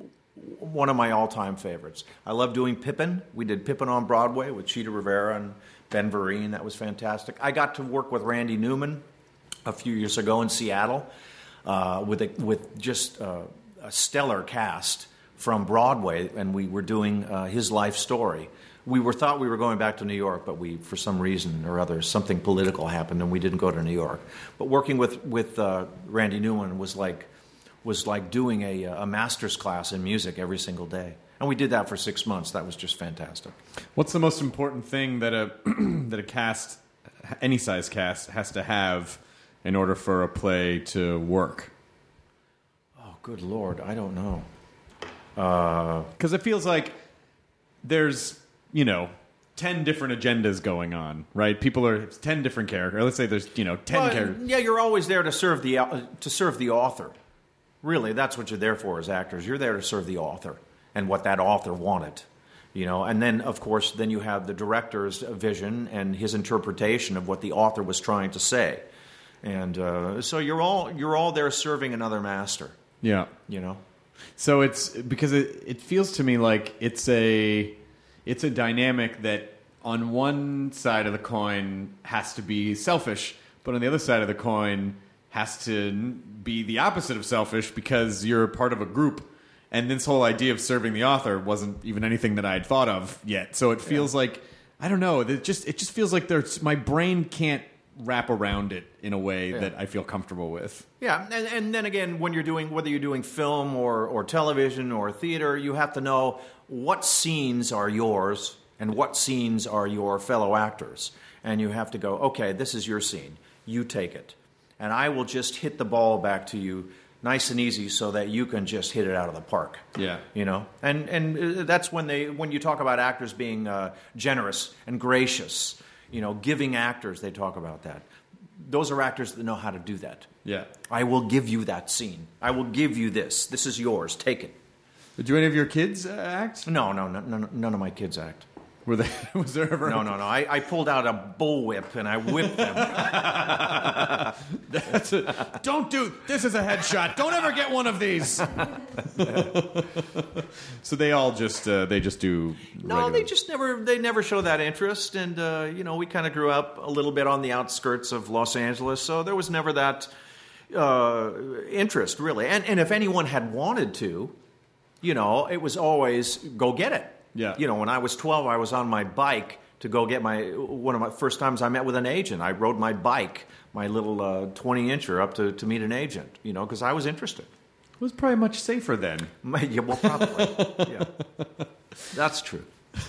one of my all time favorites. I love doing Pippin. We did Pippin on Broadway with Cheetah Rivera and Ben Vereen. That was fantastic. I got to work with Randy Newman a few years ago in Seattle uh, with a, with just uh, a stellar cast from Broadway, and we were doing uh, his life story. We were thought we were going back to New York, but we, for some reason or other, something political happened, and we didn't go to New York. But working with with uh, Randy Newman was like was like doing a, a master's class in music every single day, and we did that for six months. That was just fantastic. What's the most important thing that a that a cast, any size cast, has to have in order for a play to work? Oh, good Lord, I don't know. Because uh, it feels like there's, you know, ten different agendas going on, right? People are it's ten different characters. Let's say there's, you know, ten well, characters. Yeah, you're always there to serve the uh, to serve the author. Really, that's what you're there for as actors. You're there to serve the author and what that author wanted, you know. And then, of course, then you have the director's vision and his interpretation of what the author was trying to say. And uh, so you're all you're all there serving another master. Yeah, you know. So it's because it it feels to me like it's a it's a dynamic that on one side of the coin has to be selfish, but on the other side of the coin has to be the opposite of selfish because you're part of a group. And this whole idea of serving the author wasn't even anything that I had thought of yet. So it feels yeah. like, I don't know, it just it just feels like there's my brain can't wrap around it in a way yeah. that I feel comfortable with. Yeah, and, and then again, when you're doing, whether you're doing film or, or television or theater, you have to know what scenes are yours and what scenes are your fellow actors. And you have to go, okay, this is your scene. You take it. And I will just hit the ball back to you nice and easy so that you can just hit it out of the park. Yeah. You know? And and that's when they when you talk about actors being uh, generous and gracious, you know, giving actors, they talk about that. Those are actors that know how to do that. Yeah. I will give you that scene. I will give you this. This is yours. Take it. Did any of your kids uh, act? No, no, no, no, none of my kids act. Were they, was there ever... No, no, no. I, I pulled out a bullwhip and I whipped them. That's a, don't do... This is a headshot. Don't ever get one of these. So they all just... Uh, they just do... No, regular... they just never... They never show that interest. And, uh, you know, we kind of grew up a little bit on the outskirts of Los Angeles. So there was never that uh, interest, really. And, and if anyone had wanted to, you know, it was always go get it. Yeah. You know, when I was twelve, I was on my bike to go get my, one of my first times I met with an agent. I rode my bike, my little uh, twenty-incher up to, to meet an agent, you know, because I was interested. It was probably much safer then. Yeah, well, probably. Yeah. That's true.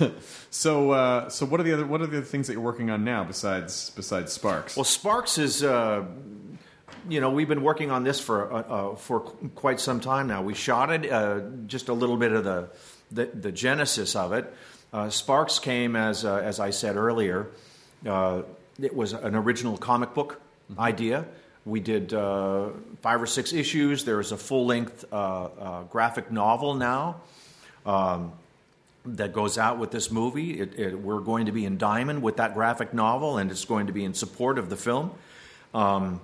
So, uh, so what are the other, what are the other things that you're working on now besides, besides Sparks? Well, Sparks is, uh, you know, we've been working on this for, uh, uh, for quite some time now. We shot it, uh, just a little bit of the, The, the genesis of it. Uh, Sparks came, as uh, as I said earlier, uh, it was an original comic book mm-hmm. idea. We did uh, five or six issues. There is a full-length uh, uh, graphic novel now um, that goes out with this movie. It, it, we're going to be in Diamond with that graphic novel, and it's going to be in support of the film. Um,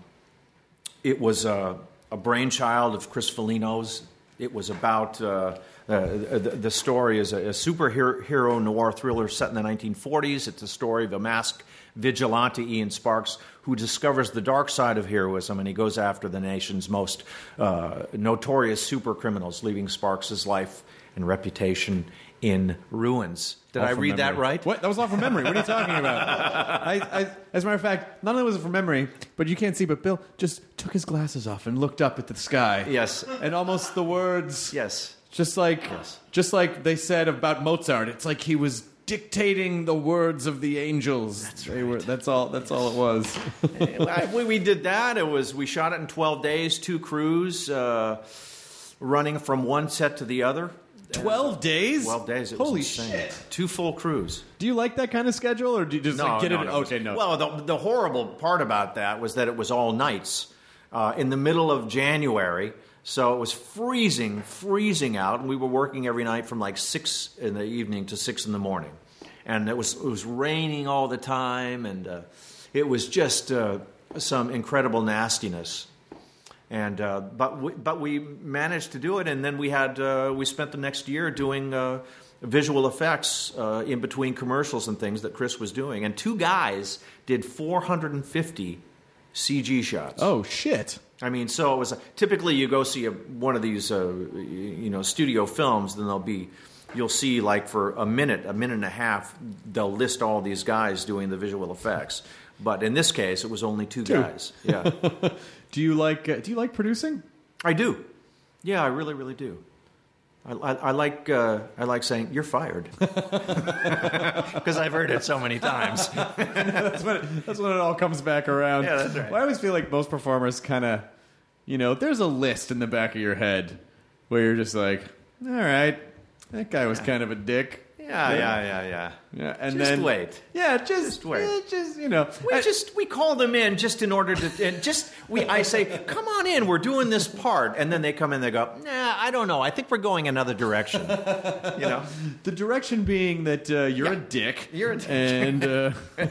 it was a, a brainchild of Chris Foligno's. It was about... Uh, Uh, the, the story is a, a superhero noir thriller set in the nineteen forties. It's a story of a masked vigilante, Ian Sparks, who discovers the dark side of heroism, and he goes after the nation's most uh, notorious super criminals, leaving Sparks' life and reputation in ruins. Did all I read memory. that right? What? That was all from memory. What are you talking about? I, I, as a matter of fact, not only was it from memory, but you can't see, but Bill just took his glasses off and looked up at the sky. Yes. And almost the words... Yes. Just like, yes. just like they said about Mozart, it's like he was dictating the words of the angels. That's right. They were, that's all. That's all it was. we, we did that. It was we shot it in twelve days, two crews, uh, running from one set to the other. Twelve days. Twelve days. It Holy was insane. shit! Two full crews. Do you like that kind of schedule, or do you just no, like, get no, it? No, okay, no. Well, the, the horrible part about that was that it was all nights uh, in the middle of January. So it was freezing, freezing out, and we were working every night from like six in the evening to six in the morning, and it was it was raining all the time, and uh, it was just uh, some incredible nastiness. And uh, but we, but we managed to do it, and then we had uh, we spent the next year doing uh, visual effects uh, in between commercials and things that Chris was doing, and two guys did four hundred fifty C G shots. Oh shit! I mean, so it was typically you go see a, one of these, uh, you know, studio films, then they'll be, you'll see like for a minute, a minute and a half, they'll list all these guys doing the visual effects. But in this case, it was only two, two. guys. Yeah. Do you like uh, Do you like producing? I do. Yeah, I really, really do. I, I, I like uh, I like saying you're fired because I've heard it so many times. that's when it, that's when it all comes back around. Yeah, that's right. Well, I always feel like most performers kind of, you know, there's a list in the back of your head where you're just like, all right, that guy was kind of a dick. Yeah, yeah, yeah, yeah. Yeah, and just then wait. Yeah, just, Just wait. yeah, just you know, We I- just we call them in just in order to and just we I say come on in, we're doing this part, and then they come in, they go, nah, I don't know, I think we're going another direction. You know, the direction being that uh, you're Yeah. a dick. You're a dick. And uh,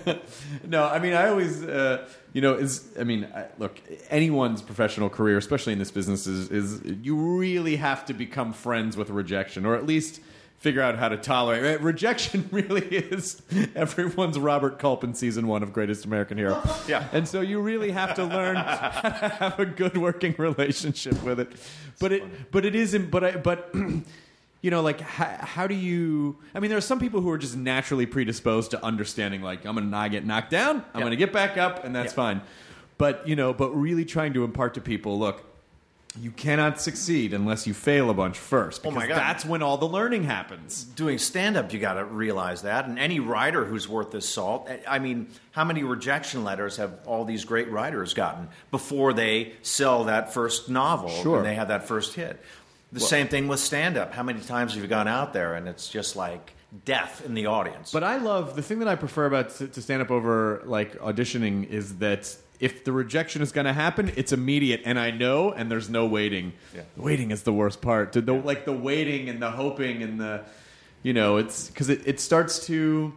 no, I mean, I always, uh, you know, is I mean, I, look, anyone's professional career, especially in this business, is is you really have to become friends with rejection, or at least figure out how to tolerate it. Rejection really is everyone's Robert Culp in season one of Greatest American Hero. Yeah. And so you really have to learn how to have a good working relationship with it. But it, but it isn't, but I, but you know, like how, how do you, I mean, there are some people who are just naturally predisposed to understanding, like, I'm going to get knocked down, I'm Yeah. going to get back up, and that's Yeah. fine. But, you know, but really trying to impart to people, look, you cannot succeed unless you fail a bunch first. Oh, my because God. that's when all the learning happens. doing stand-up, you got to realize that. And any writer who's worth his salt, I mean, how many rejection letters have all these great writers gotten before they sell that first novel Sure. and they have that first hit? The same thing with stand-up. How many times have you gone out there and it's just like death in the audience? But I love, the thing that I prefer about to, to stand up over like auditioning is that if the rejection is going to happen, it's immediate, and I know, and there's no waiting. Yeah. Waiting is the worst part. The, the, like the waiting and the hoping and the, you know, it's because it, it starts to,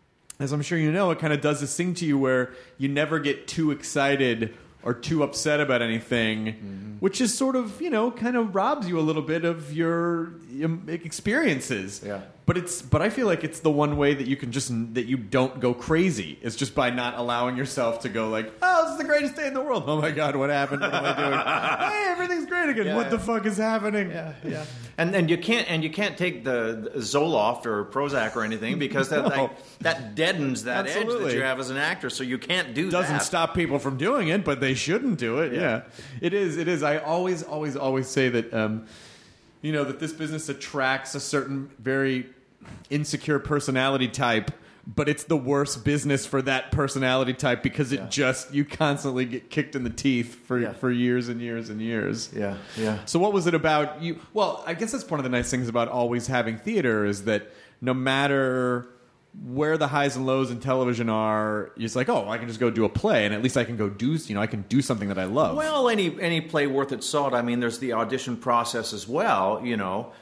as I'm sure you know, it kind of does this thing to you where you never get too excited or too upset about anything, mm-hmm. which is sort of, you know, kind of robs you a little bit of your um, experiences. Yeah. But it's but I feel like it's the one way that you can just that you don't go crazy is just by not allowing yourself to go like, oh, this is the greatest day in the world. Oh my God, what happened? What am I doing? Hey, everything's great again. Yeah, what yeah. the fuck is happening? Yeah, yeah. And and you can't and you can't take the, the Zoloft or Prozac or anything because that No. like, that deadens that edge Absolutely. that you have as an actor. So you can't do Doesn't that. stop people from doing it, but they shouldn't do it. Yeah, Yeah. it is. It is. I always, always, always say that, um, you know, that this business attracts a certain very insecure personality type, but it's the worst business for that personality type because it Yeah. just you constantly get kicked in the teeth for Yeah. for years and years and years. Yeah, yeah. So what was it about you? Well, I guess that's one of the nice things about always having theater is that no matter where the highs and lows in television are, it's like, oh, I can just go do a play, and at least I can go do, you know, I can do something that I love. Well, any any play worth its salt. I mean, there's the audition process as well. You know,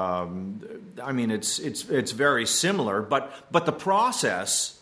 um, I mean, it's it's it's very similar, but but the process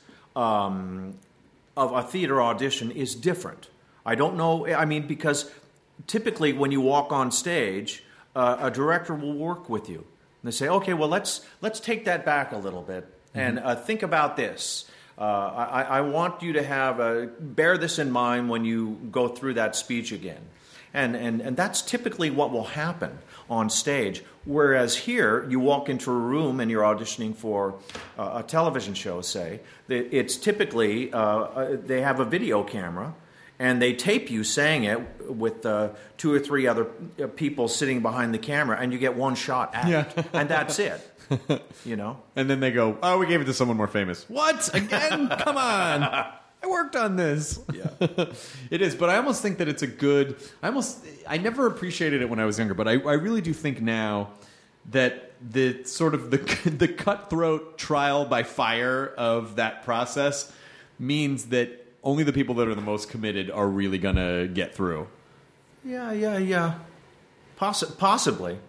um, of a theater audition is different. I don't know. I mean, because typically when you walk on stage, uh, a director will work with you. And they say, okay, well, let's let's take that back a little bit and uh, think about this. Uh, I, I want you to have a, bear this in mind when you go through that speech again. And, and, and that's typically what will happen on stage. Whereas here, you walk into a room and you're auditioning for uh, a television show, say. It's typically, uh, uh, they have a video camera, and they tape you saying it with uh, two or three other people sitting behind the camera, and you get one shot at Yeah. it. And that's it. You know? And then they go, oh, we gave it to someone more famous. What? Again? Come on. I worked on this. Yeah. It is, but I almost think that it's a good, I almost, I never appreciated it when I was younger, but I, I really do think now that the sort of the, the cutthroat trial by fire of that process means that only the people that are the most committed are really going to get through. Yeah, yeah, yeah. Possi- possibly.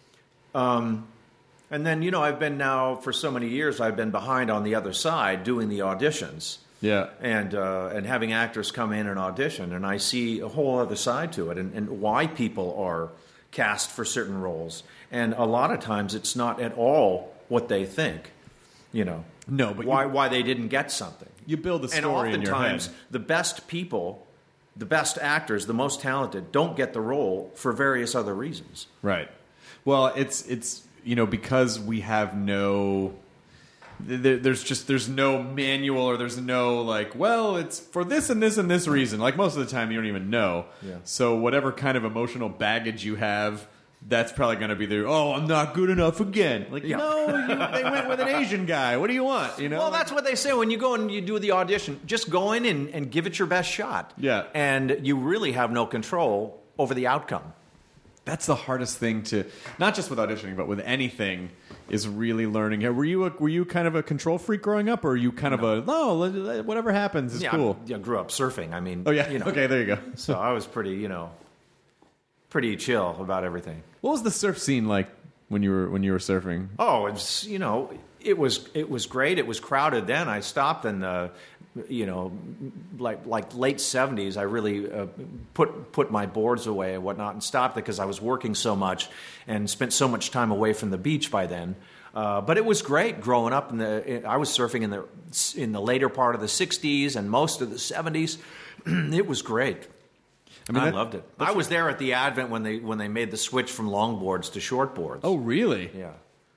Um, and then, you know, I've been now, for so many years, I've been behind on the other side doing the auditions. Yeah. And uh, and having actors come in and audition, and I see a whole other side to it, and, and why people are cast for certain roles. And a lot of times it's not at all what they think, you know. No, but why you- why they didn't get something. You build a And story in your head. oftentimes, the best people, the best actors, the most talented, don't get the role for various other reasons. Right. Well, it's it's you know because we have no there, there's just there's no manual or there's no like well it's for this and this and this reason. Like most of the time you don't even know. Yeah. So whatever kind of emotional baggage you have that's probably going to be the, oh, I'm not good enough again. Like, Yeah. no, you, they went with an Asian guy. What do you want? You know? Well, that's what they say when you go and you do the audition. Just go in and, and give it your best shot. Yeah. And you really have no control over the outcome. That's the hardest thing to, not just with auditioning, but with anything, is really learning. Were you a, were you kind of a control freak growing up, or are you kind No. of a, no, let- let- whatever happens is yeah, cool? I, I grew up surfing. I mean, Oh, yeah. you know, Okay, there you go. so I was pretty, you know, pretty chill about everything. What was the surf scene like when you were when you were surfing? Oh, it's you know, it was it was great. It was crowded then. I stopped and uh, you know, like like late seventies. I really uh, put put my boards away and whatnot and stopped because I was working so much and spent so much time away from the beach by then. Uh, but it was great growing up. In the I was surfing in the in the later part of the sixties and most of the seventies. It was great. I, mean, I that- loved it. I was there at the advent when they when they made the switch from longboards to shortboards. Oh, really? yeah.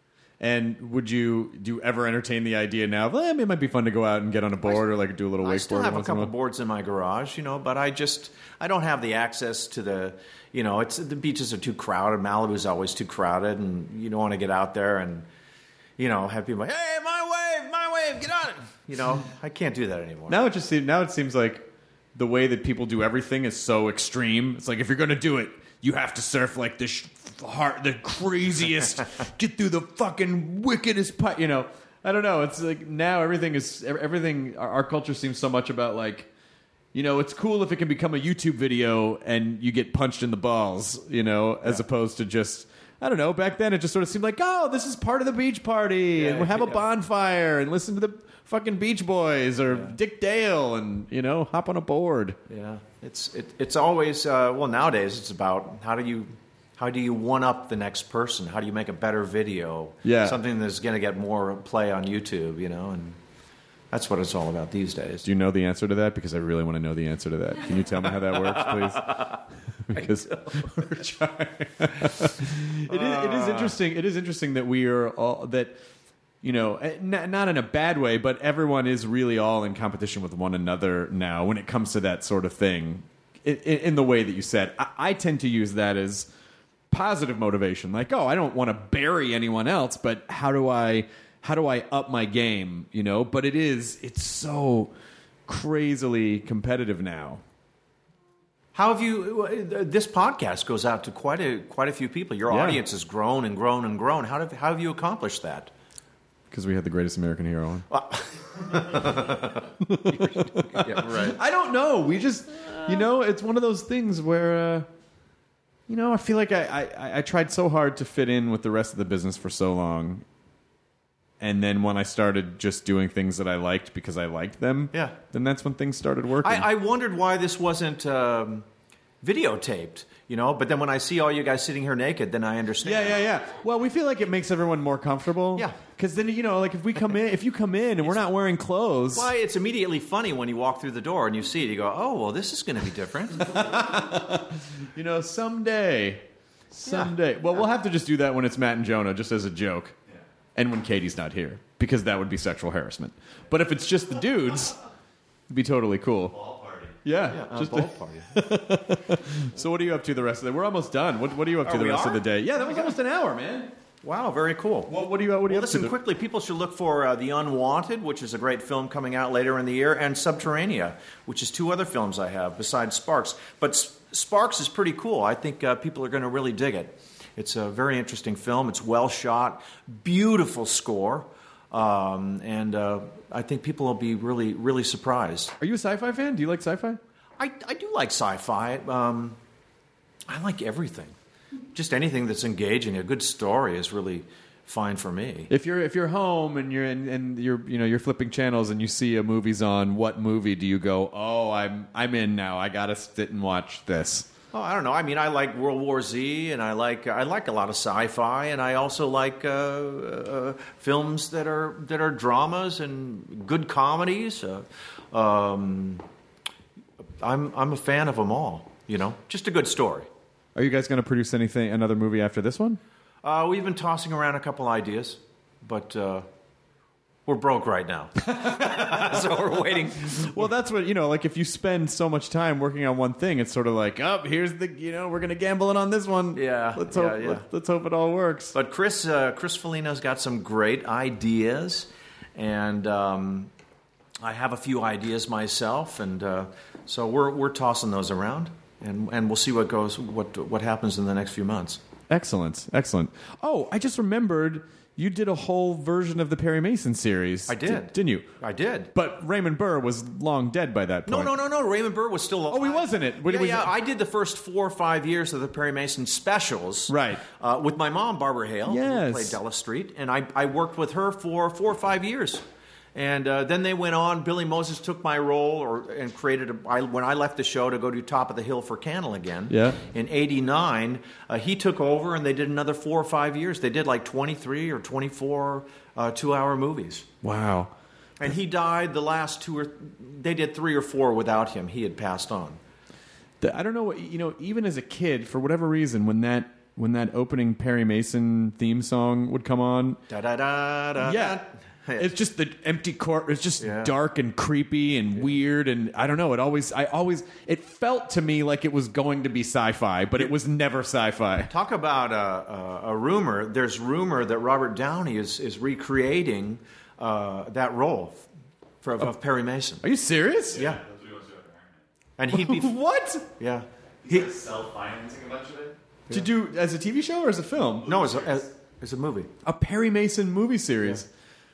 And would you do you ever entertain the idea now of, eh, it might be fun to go out and get on a board or like do a little wakeboard? I still have a once in couple while? boards in my garage, you know, but I just I don't have the access to the, you know, it's the beaches are too crowded. Malibu's always too crowded, and you don't want to get out there and, you know, have people like, hey, my wave, my wave, get on it. You know, I can't do that anymore. Now it just seems, now it seems like the way that people do everything is so extreme. It's like if you're going to do it, you have to surf like the sh- heart, the craziest, get through the fucking wickedest pipe. You know, I don't know. It's like now everything is everything. Our, our culture seems so much about like, you know, it's cool if it can become a YouTube video and you get punched in the balls. You know, as opposed to just. I don't know. Back then, it just sort of seemed like, oh, this is part of the beach party, Yeah, and we'll have a yeah. bonfire and listen to the fucking Beach Boys or Dick Dale, and you know, hop on a board. Yeah, it's it, it's always uh, well nowadays it's about how do you how do you one up the next person? How do you make a better video? Yeah. Something that's going to get more play on YouTube, you know, and that's what it's all about these days. Do you know the answer to that? Because I really want to know the answer to that. Can you tell me how that works, please? Because we're trying. it, is, it is interesting. It is interesting that we are all that. You know, n- not in a bad way, but everyone is really all in competition with one another now when it comes to that sort of thing. In, in, in the way that you said, I, I tend to use that as positive motivation. Like, oh, I don't want to bury anyone else, but how do I, how do I up my game? You know, but it is, it's so crazily competitive now. How have you? This podcast goes out to quite a quite a few people. Your Yeah. audience has grown and grown and grown. How have how have you accomplished that? Because we had the greatest American hero on. Yeah, right. I don't know. We just, you know, it's one of those things where, uh, you know, I feel like I, I, I tried so hard to fit in with the rest of the business for so long. And then when I started just doing things that I liked because I liked them, Yeah. then that's when things started working. I, I wondered why this wasn't um, videotaped. You know, but then when I see all you guys sitting here naked, then I understand. yeah, yeah, yeah. Well, we feel like it makes everyone more comfortable. Yeah. Because then, you know, like if we come in, if you come in and we're not wearing clothes. Why, it's immediately funny when you walk through the door and you see it. You go, oh, well, this is going to be different. You know, someday, someday. Well, we'll have to just do that when it's Matt and Jonah, just as a joke, and when Katie's not here, because that would be sexual harassment. But if it's just the dudes, it'd be totally cool. Ball party. Yeah, Yeah, a just ball a- party. So, what are you up to the rest of the day? We're almost done. What, what are you up to Oh, the we rest are? of the day? Yeah, that was almost an hour, man. Wow, very cool. What, what are you? What are you Well, up listen, to? quickly, people should look for uh, The Unwanted, which is a great film coming out later in the year, and Subterranea, which is two other films I have besides Sparks. But S- Sparks is pretty cool. I think uh, people are going to really dig it. It's a very interesting film. It's well shot, beautiful score, um, and uh, I think people will be really, really surprised. Are you a sci-fi fan? Do you like sci-fi? I, I do like sci-fi. Um, I like everything. Just anything that's engaging. A good story is really fine for me. If you're if you're home and you're in, and you're you know you're flipping channels and you see a movie's on, what movie do you go? Oh, I'm I'm in now. I gotta sit and watch this. Oh, I don't know. I mean, I like World War Z, and I like I like a lot of sci-fi, and I also like uh, uh, films that are that are dramas and good comedies. Uh, um, I'm I'm a fan of them all. You know, just a good story. Are you guys going to produce anything, another movie after this one? Uh, we've been tossing around a couple ideas, but uh, we're broke right now. So we're waiting. Well, that's what, you know, like if you spend so much time working on one thing, it's sort of like, oh, here's the, you know, we're going to gamble in on this one. Yeah. Let's yeah, hope, yeah. Let's, let's hope it all works. But Chris, uh, Chris Felino's got some great ideas, and um, I have a few ideas myself, and uh, so we're we're tossing those around, and and we'll see what goes, what what happens in the next few months. Excellent, excellent. Oh, I just remembered you did a whole version of the Perry Mason series. I did. D- didn't you? I did. But Raymond Burr was long dead by that No, point. no, no, no. Raymond Burr was still alive. Oh, he wasn't it? What Yeah, was yeah. it? I did the first four or five years of the Perry Mason specials. Right. Uh, with my mom, Barbara Hale, Yes. who played Della Street. And I, I worked with her for four or five years. And uh, then they went on. Billy Moses took my role or and created a... I, when I left the show to go to Top of the Hill for Cannell again, Yeah. in eighty-nine, uh, he took over and they did another four or five years. They did like twenty-three or twenty-four uh, two-hour movies. Wow. And he died the last two or... They did three or four without him. He had passed on. The, I don't know what, you know, even as a kid, for whatever reason, when that when that opening Perry Mason theme song would come on, Da da da da. yeah, it's just the empty court. It's just Yeah. dark and creepy and weird, and I don't know. It always, I always, it felt to me like it was going to be sci-fi, but it was never sci-fi. Talk about a, a, a rumor. There's rumor that Robert Downey is is recreating uh, that role for, of, of Perry Mason. Are you serious? Yeah. And he'd be What? yeah. He, Self-financing a bunch of it? To do as a T V show or as a film? no, it's a, it's a movie. A Perry Mason movie series.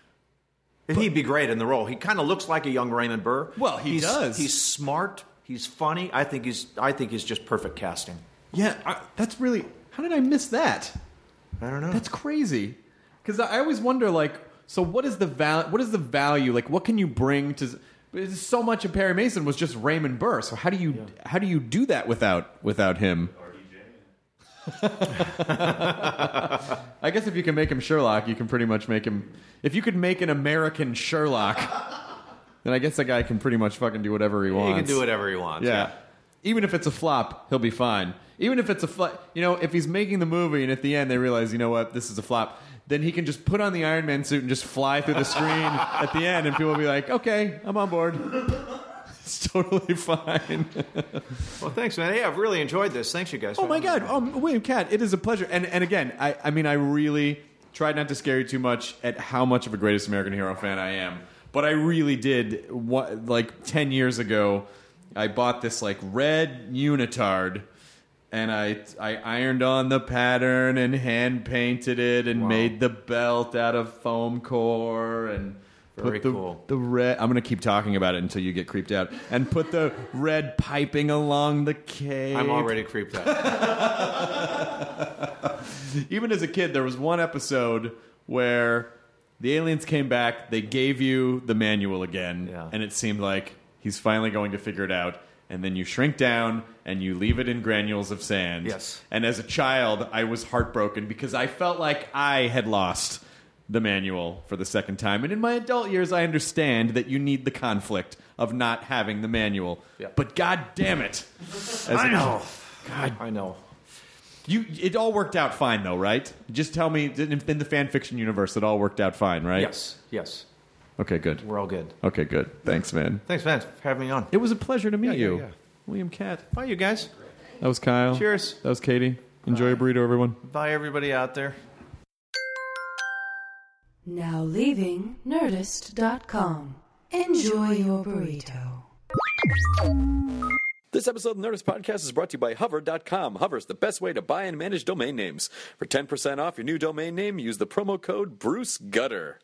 And he'd be great in the role. He kind of looks like a young Raymond Burr. Well, he he's, does. He's smart. He's funny. I think he's. I think he's just perfect casting. Yeah, I, that's really. How did I miss that? I don't know. That's crazy. Because I always wonder, like, so what is the val- What is the value? Like, what can you bring to? So much of Perry Mason was just Raymond Burr. So how do you yeah. how do you do that without without him? I guess if you can make him Sherlock, you can pretty much make him. If you could make an American Sherlock, then I guess that guy can pretty much fucking do whatever he wants. He can do whatever he wants. Yeah. yeah. Even if it's a flop, he'll be fine. Even if it's a flop, you know, if he's making the movie and at the end they realize, you know what, this is a flop, then he can just put on the Iron Man suit and just fly through the screen at the end, and people will be like, okay, I'm on board. It's totally fine. Well, thanks, man. Hey, I've really enjoyed this. Thanks, you guys. Oh, my God. Um, William Cat, it is a pleasure. And and again, I, I mean, I really tried not to scare you too much at how much of a Greatest American Hero fan I am. But I really did, what, like ten years ago, I bought this like red unitard, and I I ironed on the pattern and hand painted it and Wow. made the belt out of foam core and Very put the, cool. the red. I'm going to keep talking about it until you get creeped out. And put the red piping along the cape. I'm already creeped out. Even as a kid, there was one episode where the aliens came back, they gave you the manual again, Yeah. and it seemed like he's finally going to figure it out. And then you shrink down and you leave it in granules of sand. Yes. And as a child, I was heartbroken because I felt like I had lost the manual for the second time. And in my adult years, I understand that you need the conflict of not having the manual. Yeah. But God damn it. As I a- know. God, I know. you, it all worked out fine, though, right? Just tell me, in, in the fan fiction universe, it all worked out fine, right? Yes. Yes. Okay, good. We're all good. Okay, good. Thanks, man. Thanks, man, for having me on. It was a pleasure to meet Yeah, yeah, you. yeah. William Cat. Bye, you guys. That was Kyle. Cheers. That was Katie. Enjoy your burrito, everyone. Bye, everybody out there. Now leaving Nerdist dot com. Enjoy your burrito. This episode of the Nerdist Podcast is brought to you by Hover dot com. Hover's the best way to buy and manage domain names. For ten percent off your new domain name, use the promo code Bruce Gutter.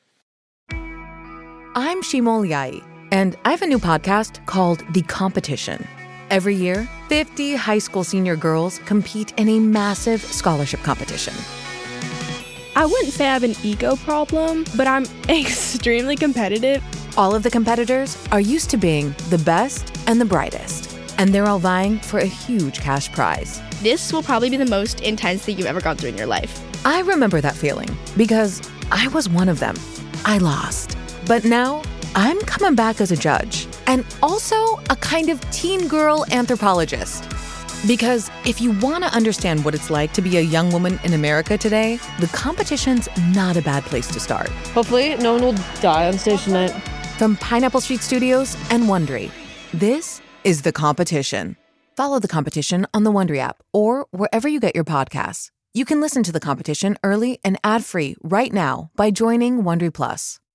I'm Shimol Yai, and I have a new podcast called The Competition. Every year, fifty high school senior girls compete in a massive scholarship competition. I wouldn't say I have an ego problem, but I'm extremely competitive. All of the competitors are used to being the best and the brightest, and they're all vying for a huge cash prize. This will probably be the most intense thing you've ever gone through in your life. I remember that feeling because I was one of them. I lost. But now I'm coming back as a judge and also a kind of teen girl anthropologist. Because if you want to understand what it's like to be a young woman in America today, The Competition's not a bad place to start. Hopefully, no one will die on stage tonight. From Pineapple Street Studios and Wondery, this is The Competition. Follow The Competition on the Wondery app or wherever you get your podcasts. You can listen to The Competition early and ad-free right now by joining Wondery Plus.